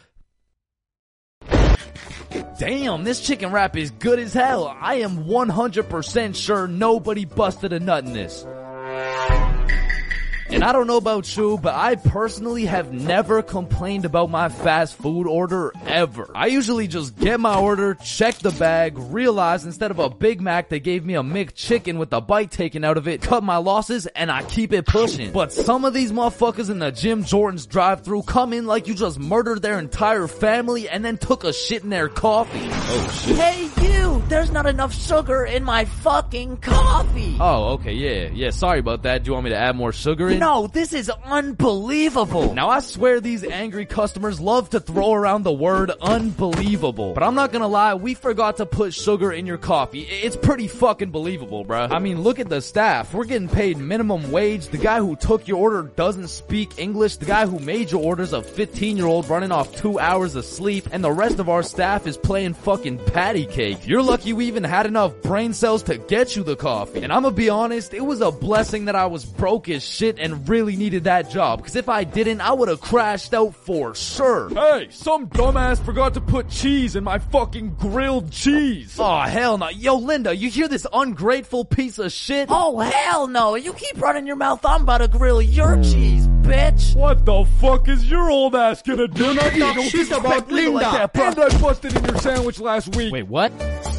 Damn, this chicken wrap is good as hell. I am 100% sure nobody busted a nut in this. And I don't know about you, but I personally have never complained about my fast food order ever. I usually just get my order, check the bag, realize instead of a Big Mac they gave me a McChicken with a bite taken out of it, cut my losses, and I keep it pushing. But some of these motherfuckers in the Jim Jordan's drive-thru come in like you just murdered their entire family and then took a shit in their coffee. Oh shit. Hey you, there's not enough sugar in my fucking coffee. Oh, okay, yeah, sorry about that. Do you want me to add more sugar in? No, this is unbelievable. Now I swear these angry customers love to throw around the word unbelievable. But I'm not gonna lie, we forgot to put sugar in your coffee. It's pretty fucking believable, bruh. I mean, look at the staff. We're getting paid minimum wage. The guy who took your order doesn't speak English. The guy who made your order's a 15-year-old running off 2 hours of sleep. And the rest of our staff is playing fucking patty cake. You're lucky we even had enough brain cells to get you the coffee. And I'm gonna be honest, it was a blessing that I was broke as shit and really needed that job, because if I didn't, I would have crashed out for sure. Hey, some dumbass forgot to put cheese in my fucking grilled cheese. Oh, hell no. Yo, Linda, you hear this ungrateful piece of shit? Oh, hell no. You keep running your mouth, I'm about to grill your cheese, bitch. What the fuck is your old ass gonna do? Do not talk shit about Linda. Like that, and I busted in your sandwich last week. Wait, what?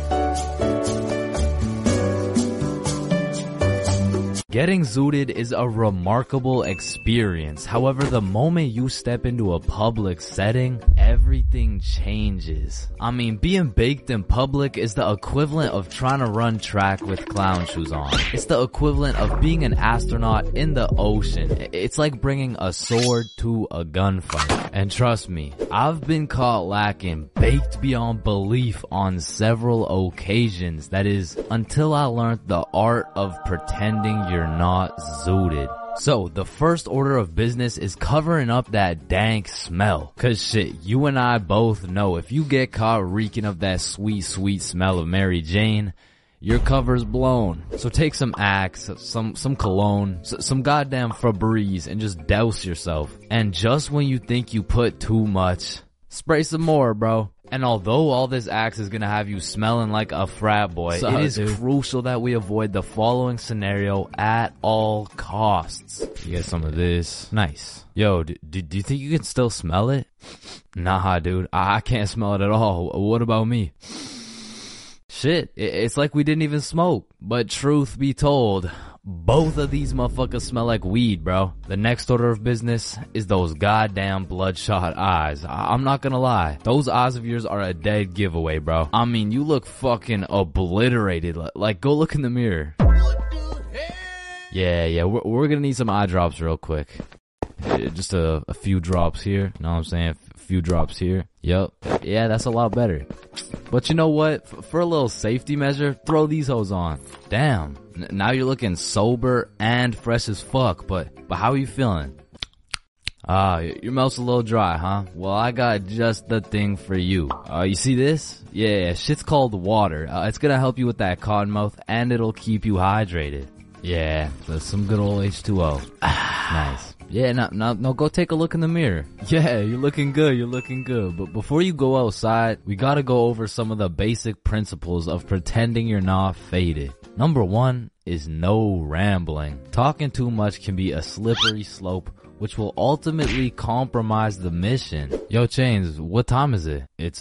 Getting zooted is a remarkable experience. However, the moment you step into a public setting, everything changes. I mean, being baked in public is the equivalent of trying to run track with clown shoes on. It's the equivalent of being an astronaut in the ocean. It's like bringing a sword to a gunfight. And trust me, I've been caught lacking baked beyond belief on several occasions. That is, until I learned the art of pretending you're not zooted. So, the first order of business is covering up that dank smell. Cause shit, you and I both know if you get caught reeking of that sweet, sweet smell of Mary Jane, your cover's blown. So take some Axe, some cologne, some goddamn Febreze, and just douse yourself. And just when you think you put too much, spray some more, bro. And although all this Axe is gonna have you smelling like a frat boy, it is crucial that we avoid the following scenario at all costs. You get some of this. Nice. Yo, do you think you can still smell it? Nah, dude. I can't smell it at all. What about me? Shit, it's like we didn't even smoke. But truth be told, both of these motherfuckers smell like weed, bro. The next order of business is those goddamn bloodshot eyes. I'm not gonna lie. Those eyes of yours are a dead giveaway, bro. I mean, you look fucking obliterated. Like, go look in the mirror. Yeah, we're gonna need some eye drops real quick. Just a few drops here. You know what I'm saying? A few drops here. Yep. Yeah, that's a lot better. But you know what? For a little safety measure, throw these hoes on. Damn. Now you're looking sober and fresh as fuck, but how are you feeling? Your mouth's a little dry, huh? Well, I got just the thing for you. You see this? Yeah, shit's called water. It's gonna help you with that cotton mouth, and it'll keep you hydrated. Yeah, that's some good old H2O. Nice. Yeah, now, go take a look in the mirror. Yeah, you're looking good. But before you go outside, we gotta go over some of the basic principles of pretending you're not faded. Number 1 is no rambling. Talking too much can be a slippery slope, which will ultimately compromise the mission. Yo, Chains, what time is it? It's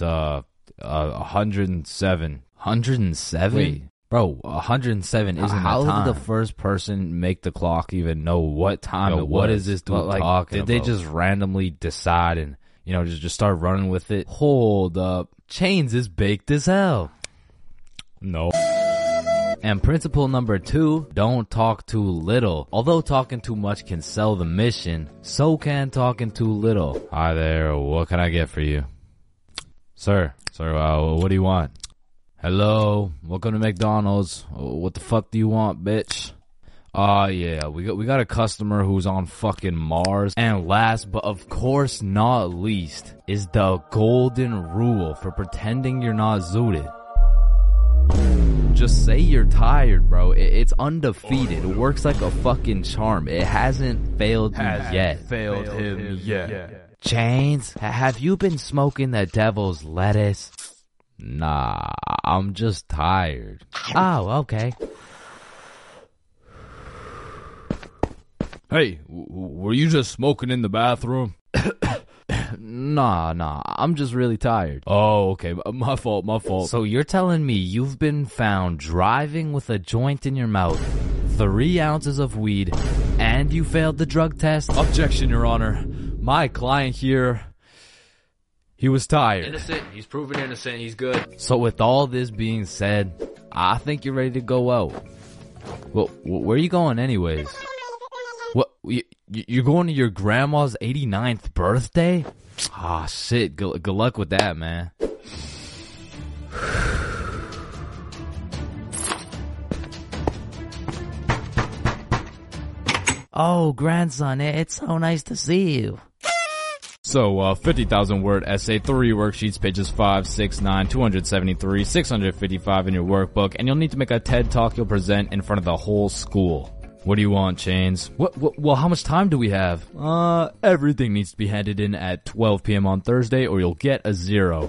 107. 107? Wait, bro, 107 isn't how the time. How did the first person make the clock even know what time it was? What is this dude talking about? Did they just randomly decide and, just start running with it? Hold up. Chains is baked as hell. No. And principle number 2, don't talk too little. Although talking too much can sell the mission, so can talking too little. Hi there, what can I get for you? Sir, what do you want? Hello, welcome to McDonald's. What the fuck do you want, bitch? Yeah, we got a customer who's on fucking Mars. And last, but of course not least, is the golden rule for pretending you're not zooted. Just say you're tired, bro. It's undefeated. It works like a fucking charm. It hasn't failed him yet. Chains, have you been smoking the devil's lettuce? Nah, I'm just tired. Oh, okay. Hey, were you just smoking in the bathroom? Nah, I'm just really tired. Oh, okay, my fault. So you're telling me you've been found driving with a joint in your mouth, 3 ounces of weed, and you failed the drug test? Objection, Your Honor. My client here, he was tired. Innocent, he's proven innocent, he's good. So with all this being said, I think you're ready to go out. Well, where are you going anyways? What, you're going to your grandma's 89th birthday? Ah, shit. Good luck with that, man. Oh, grandson, it's so nice to see you. So, 50,000 word essay, 3 worksheets, pages 5, 6, 9, 273, 655 in your workbook, and you'll need to make a TED Talk you'll present in front of the whole school. What do you want, Chains? Well, how much time do we have? Everything needs to be handed in at 12 p.m. on Thursday or you'll get a 0.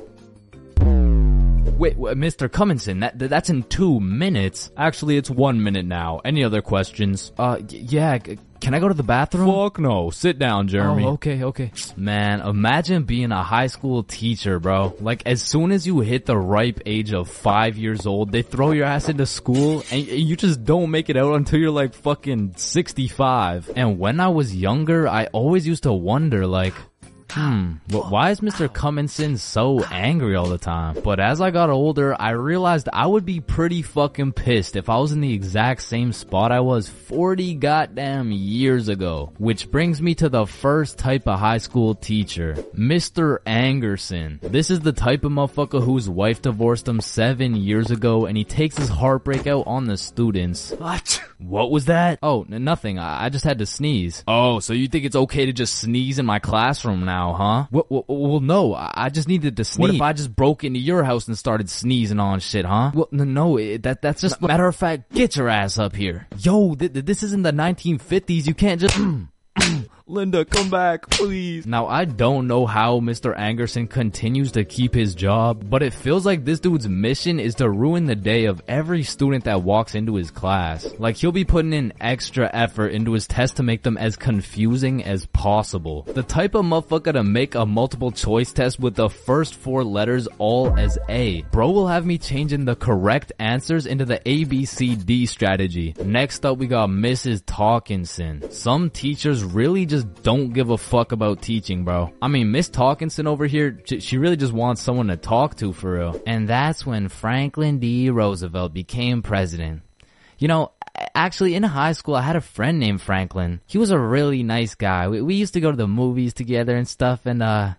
Wait, Mr. Cummingson, that's in 2 minutes. Actually, it's 1 minute now. Any other questions? Yeah, can I go to the bathroom? Fuck no. Sit down, Jeremy. Oh, okay. Man, imagine being a high school teacher, bro. Like, as soon as you hit the ripe age of 5 years old, they throw your ass into school and you just don't make it out until you're like fucking 65. And when I was younger, I always used to wonder, like, why is Mr. Cummingson so angry all the time? But as I got older, I realized I would be pretty fucking pissed if I was in the exact same spot I was 40 goddamn years ago. Which brings me to the first type of high school teacher, Mr. Angerson. This is the type of motherfucker whose wife divorced him 7 years ago and he takes his heartbreak out on the students. What was that? Oh, nothing. I just had to sneeze. Oh, so you think it's okay to just sneeze in my classroom now, huh? Well, no, I just needed to sneeze. What if I just broke into your house and started sneezing on shit, huh? Well, no, that's just... Matter of fact, get your ass up here. Yo, this isn't the 1950s. You can't just... Linda, come back, please. Now, I don't know how Mr. Angerson continues to keep his job, but it feels like this dude's mission is to ruin the day of every student that walks into his class. Like, he'll be putting in extra effort into his tests to make them as confusing as possible. The type of motherfucker to make a multiple choice test with the first 4 letters all as A. Bro will have me changing the correct answers into the ABCD strategy. Next up, we got Mrs. Talkinson. Some teachers really just don't give a fuck about teaching, bro. I mean, Miss Talkinson over here, she really just wants someone to talk to for real. And that's when Franklin D. Roosevelt became president. You know, actually in high school I had a friend named Franklin. He was a really nice guy. We used to go to the movies together and stuff, and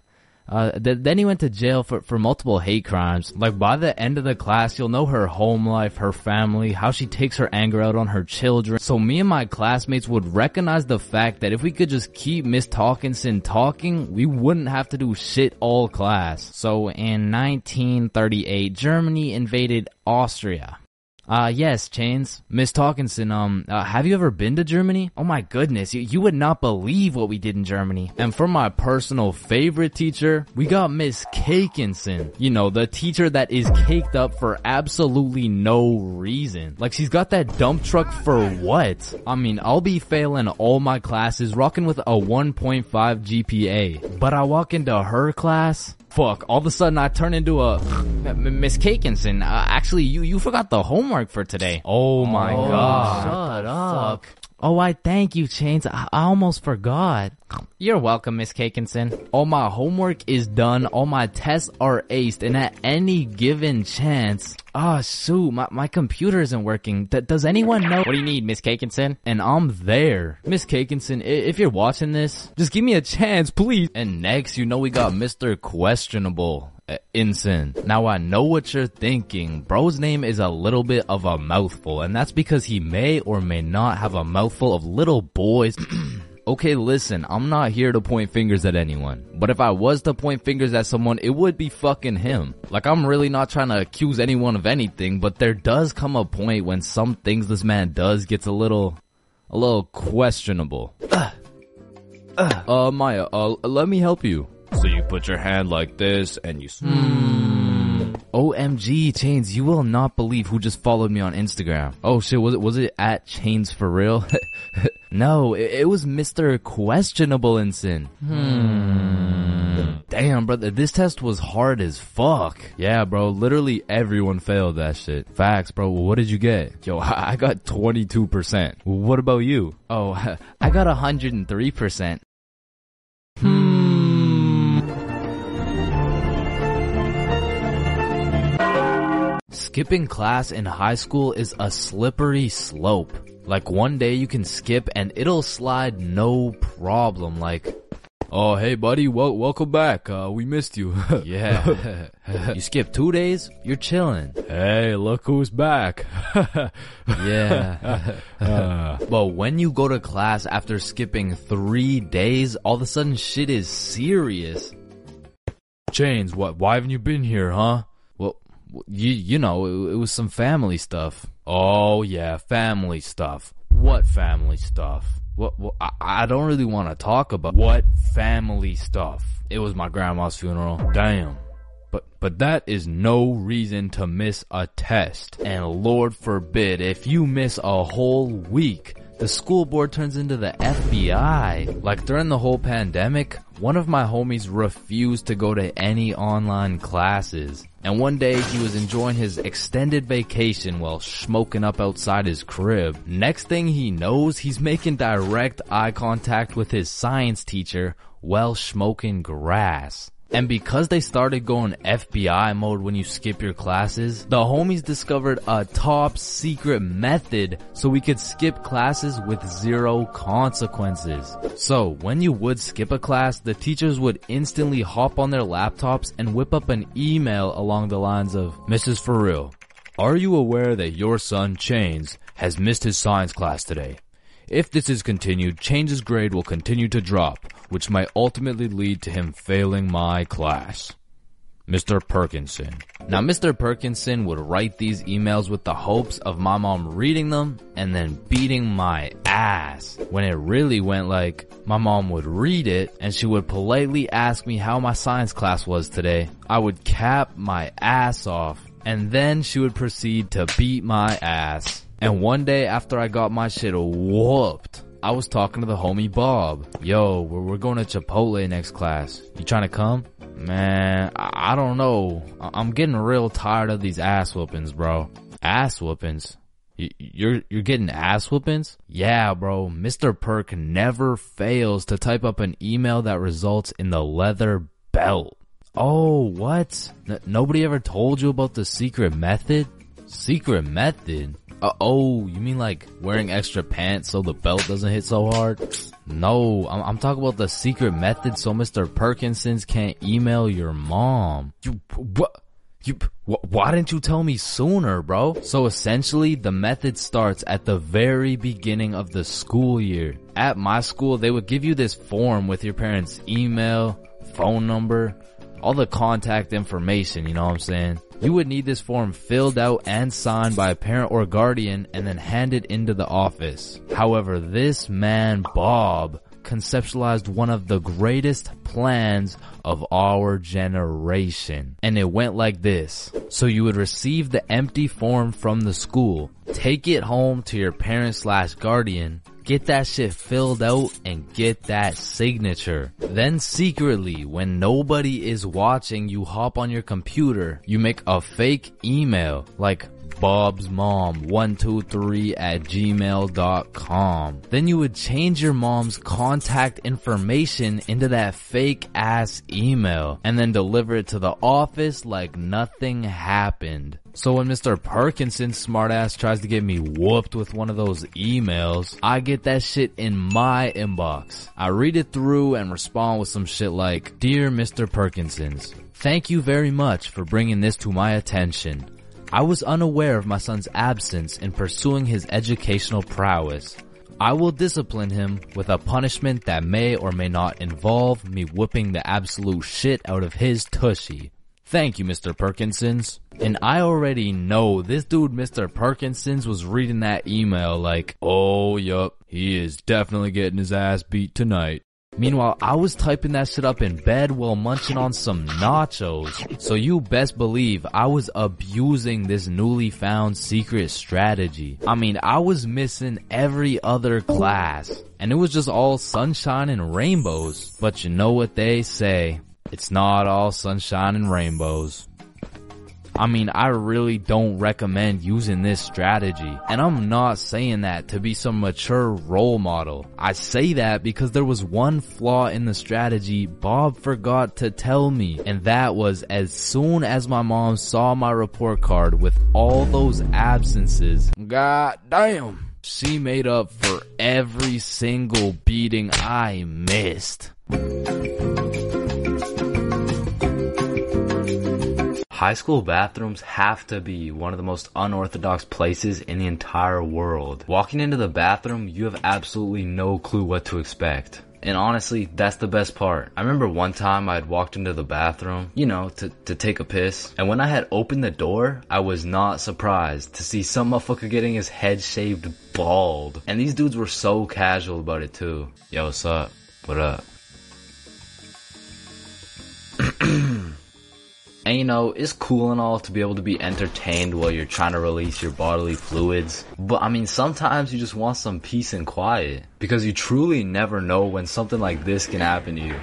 Then he went to jail for multiple hate crimes. Like, by the end of the class, you'll know her home life, her family, how she takes her anger out on her children. So me and my classmates would recognize the fact that if we could just keep Miss Talkinson talking, we wouldn't have to do shit all class. So in 1938, Germany invaded Austria. Yes, Chains. Miss Talkinson, have you ever been to Germany? Oh my goodness, you would not believe what we did in Germany. And for my personal favorite teacher, we got Miss Cakinson. You know, the teacher that is caked up for absolutely no reason. Like, she's got that dump truck for what? I mean, I'll be failing all my classes, rocking with a 1.5 GPA. But I walk into her class, fuck, all of a sudden I turn into a Miss Cakinson. Actually, you forgot the homework for today. Oh my god. Shut up. Oh, I thank you, Chains. I almost forgot. You're welcome, Miss Cakinson. All my homework is done. All my tests are aced. And at any given chance... shoot, my computer isn't working. Does anyone know? What do you need, Miss Cakinson? And I'm there. Miss Cakinson, if you're watching this, just give me a chance, please. And next, you know we got Mr. Questionable. Ensign. Now I know what you're thinking. Bro's name is a little bit of a mouthful, and that's because he may or may not have a mouthful of little boys. Okay, listen, I'm not here to point fingers at anyone, but if I was to point fingers at someone, it would be fucking him. Like, I'm really not trying to accuse anyone of anything, but there does come a point when some things this man does gets a little questionable. Maya, let me help you. So you put your hand like this and you... OMG, Chains, you will not believe who just followed me on Instagram. Oh shit, was it at Chains for real? No, it was Mr. Questionable Ensign. Damn, brother, this test was hard as fuck. Yeah, bro, literally everyone failed that shit. Facts, bro. What did you get? Yo, I got 22%. What about you? Oh, I got 103%. Skipping class in high school is a slippery slope. Like, one day you can skip and it'll slide no problem. Like, oh, hey buddy, welcome back. We missed you. Yeah. You skip 2 days, you're chilling. Hey, look who's back. Yeah. But when you go to class after skipping 3 days, all of a sudden shit is serious. Chains, why haven't you been here, huh? Well, you know, it was some family stuff. Oh yeah, family stuff. What family stuff? What I don't really want to talk about what family stuff. It was my grandma's funeral. Damn. But that is no reason to miss a test. And Lord forbid, if you miss a whole week, the school board turns into the FBI. Like, during the whole pandemic, one of my homies refused to go to any online classes. And one day he was enjoying his extended vacation while smoking up outside his crib. Next thing he knows, he's making direct eye contact with his science teacher while smoking grass. And because they started going FBI mode when you skip your classes, the homies discovered a top secret method so we could skip classes with 0 consequences. So when you would skip a class, the teachers would instantly hop on their laptops and whip up an email along the lines of, Mrs. For real, are you aware that your son Chains has missed his science class today? If this is continued, Chains' grade will continue to drop, which might ultimately lead to him failing my class. Mr. Perkinson. Now, Mr. Perkinson would write these emails with the hopes of my mom reading them and then beating my ass. When it really went like, my mom would read it and she would politely ask me how my science class was today. I would cap my ass off and then she would proceed to beat my ass. And one day after I got my shit whooped, I was talking to the homie Bob. Yo, we're going to Chipotle next class. You trying to come? Man, I don't know. I'm getting real tired of these ass whoopings, bro. Ass whoopings? You're getting ass whoopings? Yeah, bro. Mr. Perk never fails to type up an email that results in the leather belt. Oh, what? Nobody ever told you about the secret method? Secret method? Oh, you mean like wearing extra pants so the belt doesn't hit so hard? No, I'm talking about the secret method so Mr. Perkinsons can't email your mom. Why didn't you tell me sooner, bro? So essentially, the method starts at the very beginning of the school year. At my school, they would give you this form with your parents' email, phone number, all the contact information, you know what I'm saying? You would need this form filled out and signed by a parent or guardian and then handed into the office. However, this man, Bob, conceptualized one of the greatest plans of our generation. And it went like this. So you would receive the empty form from the school, take it home to your parent/guardian, get that shit filled out and get that signature. Then secretly, when nobody is watching, you hop on your computer, you make a fake email like bobsmom123@gmail.com. Then you would change your mom's contact information into that fake ass email and then deliver it to the office like nothing happened. So when Mr. Perkinson's smartass tries to get me whooped with one of those emails, I get that shit in my inbox. I read it through and respond with some shit like, "Dear Mr. Perkinsons, thank you very much for bringing this to my attention. I was unaware of my son's absence in pursuing his educational prowess. I will discipline him with a punishment that may or may not involve me whipping the absolute shit out of his tushy. Thank you, Mr. Perkinsons." And I already know this dude, Mr. Perkinsons, was reading that email like, "Oh, yup, he is definitely getting his ass beat tonight." Meanwhile, I was typing that shit up in bed while munching on some nachos. So you best believe I was abusing this newly found secret strategy. I mean, I was missing every other class. And it was just all sunshine and rainbows. But you know what they say, it's not all sunshine and rainbows. I mean, I really don't recommend using this strategy. And I'm not saying that to be some mature role model. I say that because there was one flaw in the strategy Bob forgot to tell me. And that was as soon as my mom saw my report card with all those absences, god damn, she made up for every single beating I missed. High school bathrooms have to be one of the most unorthodox places in the entire world. Walking into the bathroom, you have absolutely no clue what to expect. And honestly, that's the best part. I remember one time I had walked into the bathroom, you know, to take a piss. And when I had opened the door, I was not surprised to see some motherfucker getting his head shaved bald. And these dudes were so casual about it too. Yo, what's up? What up? And you know, it's cool and all to be able to be entertained while you're trying to release your bodily fluids. But I mean, sometimes you just want some peace and quiet. Because you truly never know when something like this can happen to you.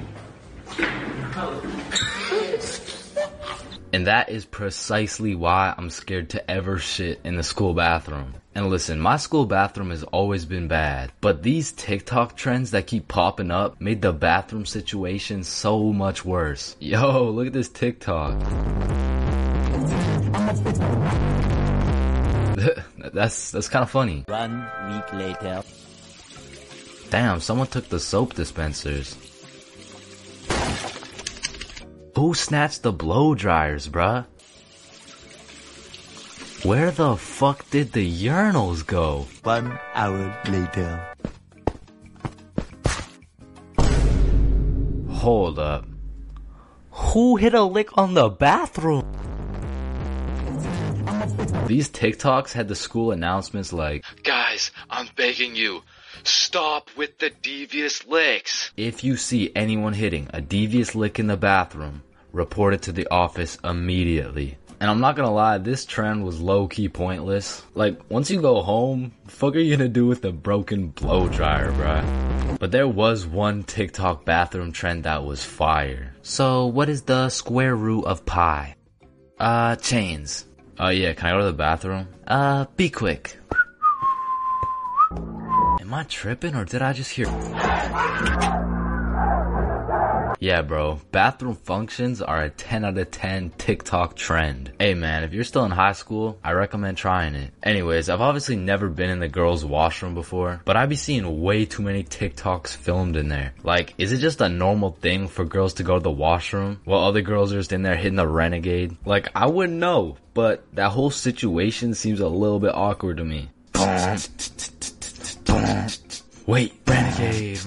And that is precisely why I'm scared to ever shit in the school bathroom. And listen, my school bathroom has always been bad, but these TikTok trends that keep popping up made the bathroom situation so much worse. Yo, look at this TikTok. That's kind of funny. 1 week later. Damn, someone took the soap dispensers. Who snatched the blow dryers, bruh? Where the fuck did the urinals go? 1 hour later. Hold up. Who hit a lick on the bathroom? These TikToks had the school announcements like, "Guys, I'm begging you, stop with the devious licks. If you see anyone hitting a devious lick in the bathroom, report it to the office immediately." And I'm not gonna lie, this trend was low-key pointless. Like, once you go home, the fuck are you gonna do with a broken blow dryer, bruh? But there was one TikTok bathroom trend that was fire. So, what is the square root of pi? Chains. Yeah, can I go to the bathroom? Be quick. Am I tripping or did I just hear... Yeah, bro. Bathroom functions are a 10 out of 10 TikTok trend. Hey, man, if you're still in high school, I recommend trying it. Anyways, I've obviously never been in the girls' washroom before, but I be seeing way too many TikToks filmed in there. Like, is it just a normal thing for girls to go to the washroom while other girls are just in there hitting the renegade? Like, I wouldn't know, but that whole situation seems a little bit awkward to me. Wait, renegade.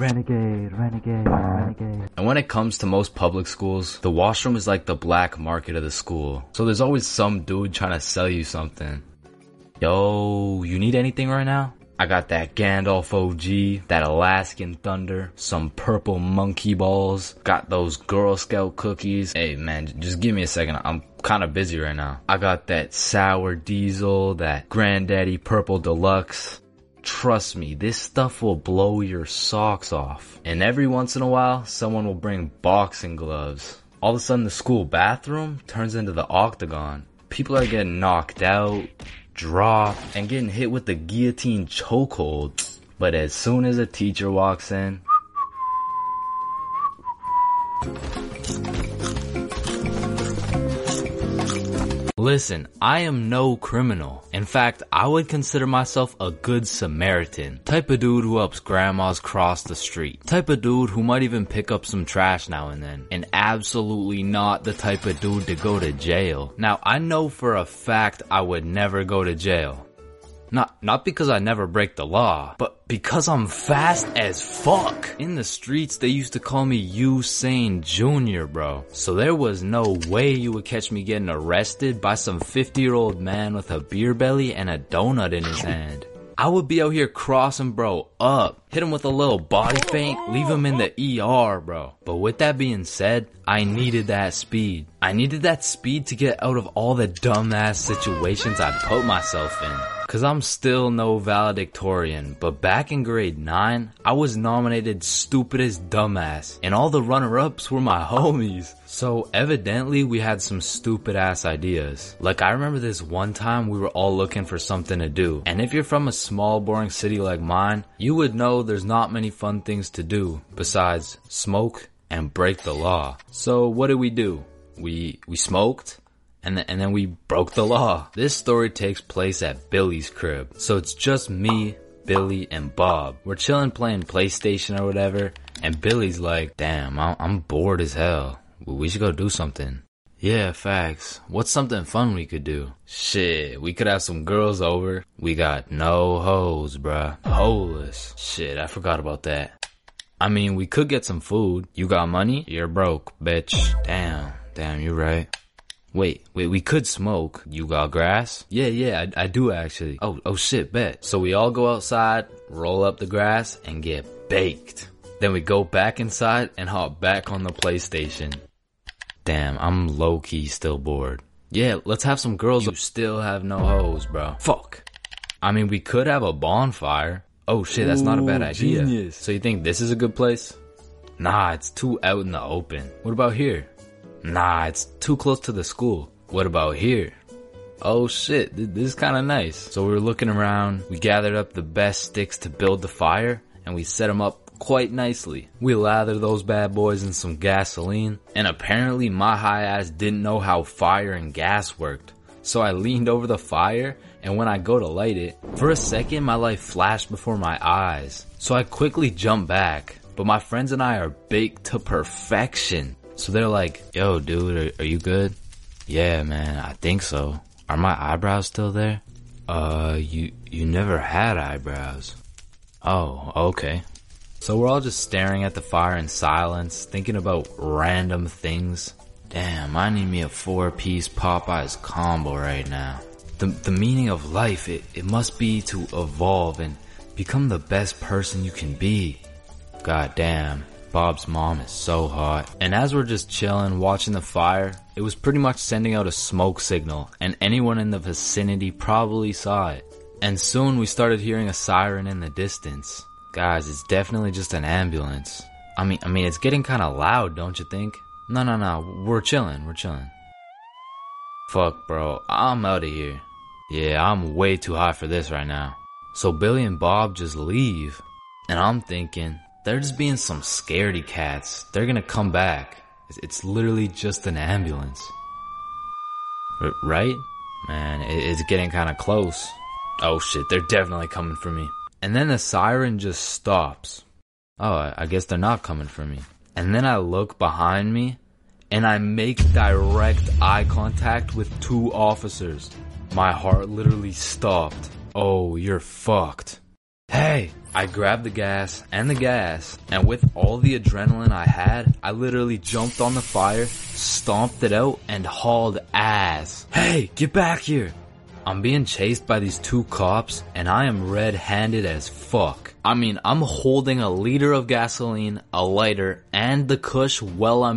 And when it comes to most public schools, the washroom is like the black market of the school. So there's always some dude trying to sell you something. Yo, you need anything right now? I got that Gandalf OG, that Alaskan Thunder, some purple monkey balls, got those Girl Scout cookies. Hey man, just give me a second, I'm kinda busy right now. I got that Sour Diesel, that Granddaddy Purple Deluxe. Trust me, this stuff will blow your socks off. And every once in a while, someone will bring boxing gloves. All of a sudden, the school bathroom turns into the octagon. People are getting knocked out, dropped, and getting hit with the guillotine chokehold. But as soon as a teacher walks in, listen, I am no criminal. In fact, I would consider myself a good Samaritan. Type of dude who helps grandmas cross the street. Type of dude who might even pick up some trash now and then. And absolutely not the type of dude to go to jail. Now, I know for a fact I would never go to jail. Not because I never break the law, but because I'm fast as fuck. In the streets, they used to call me Usain Jr., bro. So there was no way you would catch me getting arrested by some 50-year-old man with a beer belly and a donut in his hand. I would be out here crossing bro up, hit him with a little body feint, leave him in the ER, bro. But with that being said, I needed that speed. I needed that speed to get out of all the dumbass situations I put myself in. Cause I'm still no valedictorian, but back in grade 9, I was nominated stupidest dumbass, and all the runner-ups were my homies. So evidently we had some stupid ass ideas. Like I remember this one time we were all looking for something to do, and if you're from a small boring city like mine, you would know there's not many fun things to do besides smoke and break the law. So what did we do? We smoked. And then we broke the law. This story takes place at Billy's crib. So it's just me, Billy, and Bob. We're chilling playing PlayStation or whatever. And Billy's like, damn, I'm bored as hell. We should go do something. Yeah, facts. What's something fun we could do? Shit, we could have some girls over. We got no hoes, bruh. Holeless. Shit, I forgot about that. I mean, we could get some food. You got money? You're broke, bitch. Damn, you're right. Wait, we could smoke. You got grass? Yeah, I do actually. Oh shit, bet. So we all go outside, roll up the grass, and get baked. Then we go back inside and hop back on the PlayStation. Damn, I'm low-key still bored. Yeah, let's have some girls. You still have no hoes, bro. Fuck. I mean, we could have a bonfire. Oh shit, that's not a bad idea. Genius. So you think this is a good place? Nah, it's too out in the open. What about here? Nah, it's too close to the school. What about here? Oh shit, this is kinda nice. So we were looking around, we gathered up the best sticks to build the fire, and we set them up quite nicely. We lathered those bad boys in some gasoline, and apparently my high ass didn't know how fire and gas worked. So I leaned over the fire, and when I go to light it, for a second my life flashed before my eyes. So I quickly jumped back, but my friends and I are baked to perfection. So they're like, yo dude, are you good? Yeah man, I think so. Are my eyebrows still there? You never had eyebrows. Oh, okay. So we're all just staring at the fire in silence, thinking about random things. Damn, I need me a 4-piece Popeyes combo right now. The meaning of life, it must be to evolve and become the best person you can be. God damn. Bob's mom is so hot. And as we're just chilling, watching the fire, it was pretty much sending out a smoke signal, and anyone in the vicinity probably saw it. And soon we started hearing a siren in the distance. Guys, it's definitely just an ambulance. I mean, it's getting kinda loud, don't you think? No, we're chilling. Fuck, bro, I'm out of here. Yeah, I'm way too hot for this right now. So Billy and Bob just leave. And I'm thinking, They're just being some scaredy cats. They're gonna come back. It's literally just an ambulance. Right? Man, it's getting kinda close. Oh shit, they're definitely coming for me. And then the siren just stops. Oh, I guess they're not coming for me. And then I look behind me, and I make direct eye contact with 2 officers. My heart literally stopped. Oh, you're fucked. Hey! I grabbed the gas, and with all the adrenaline I had, I literally jumped on the fire, stomped it out, and hauled ass. Hey, get back here! I'm being chased by these 2 cops, and I am red-handed as fuck. I mean, I'm holding a liter of gasoline, a lighter, and the kush while I'm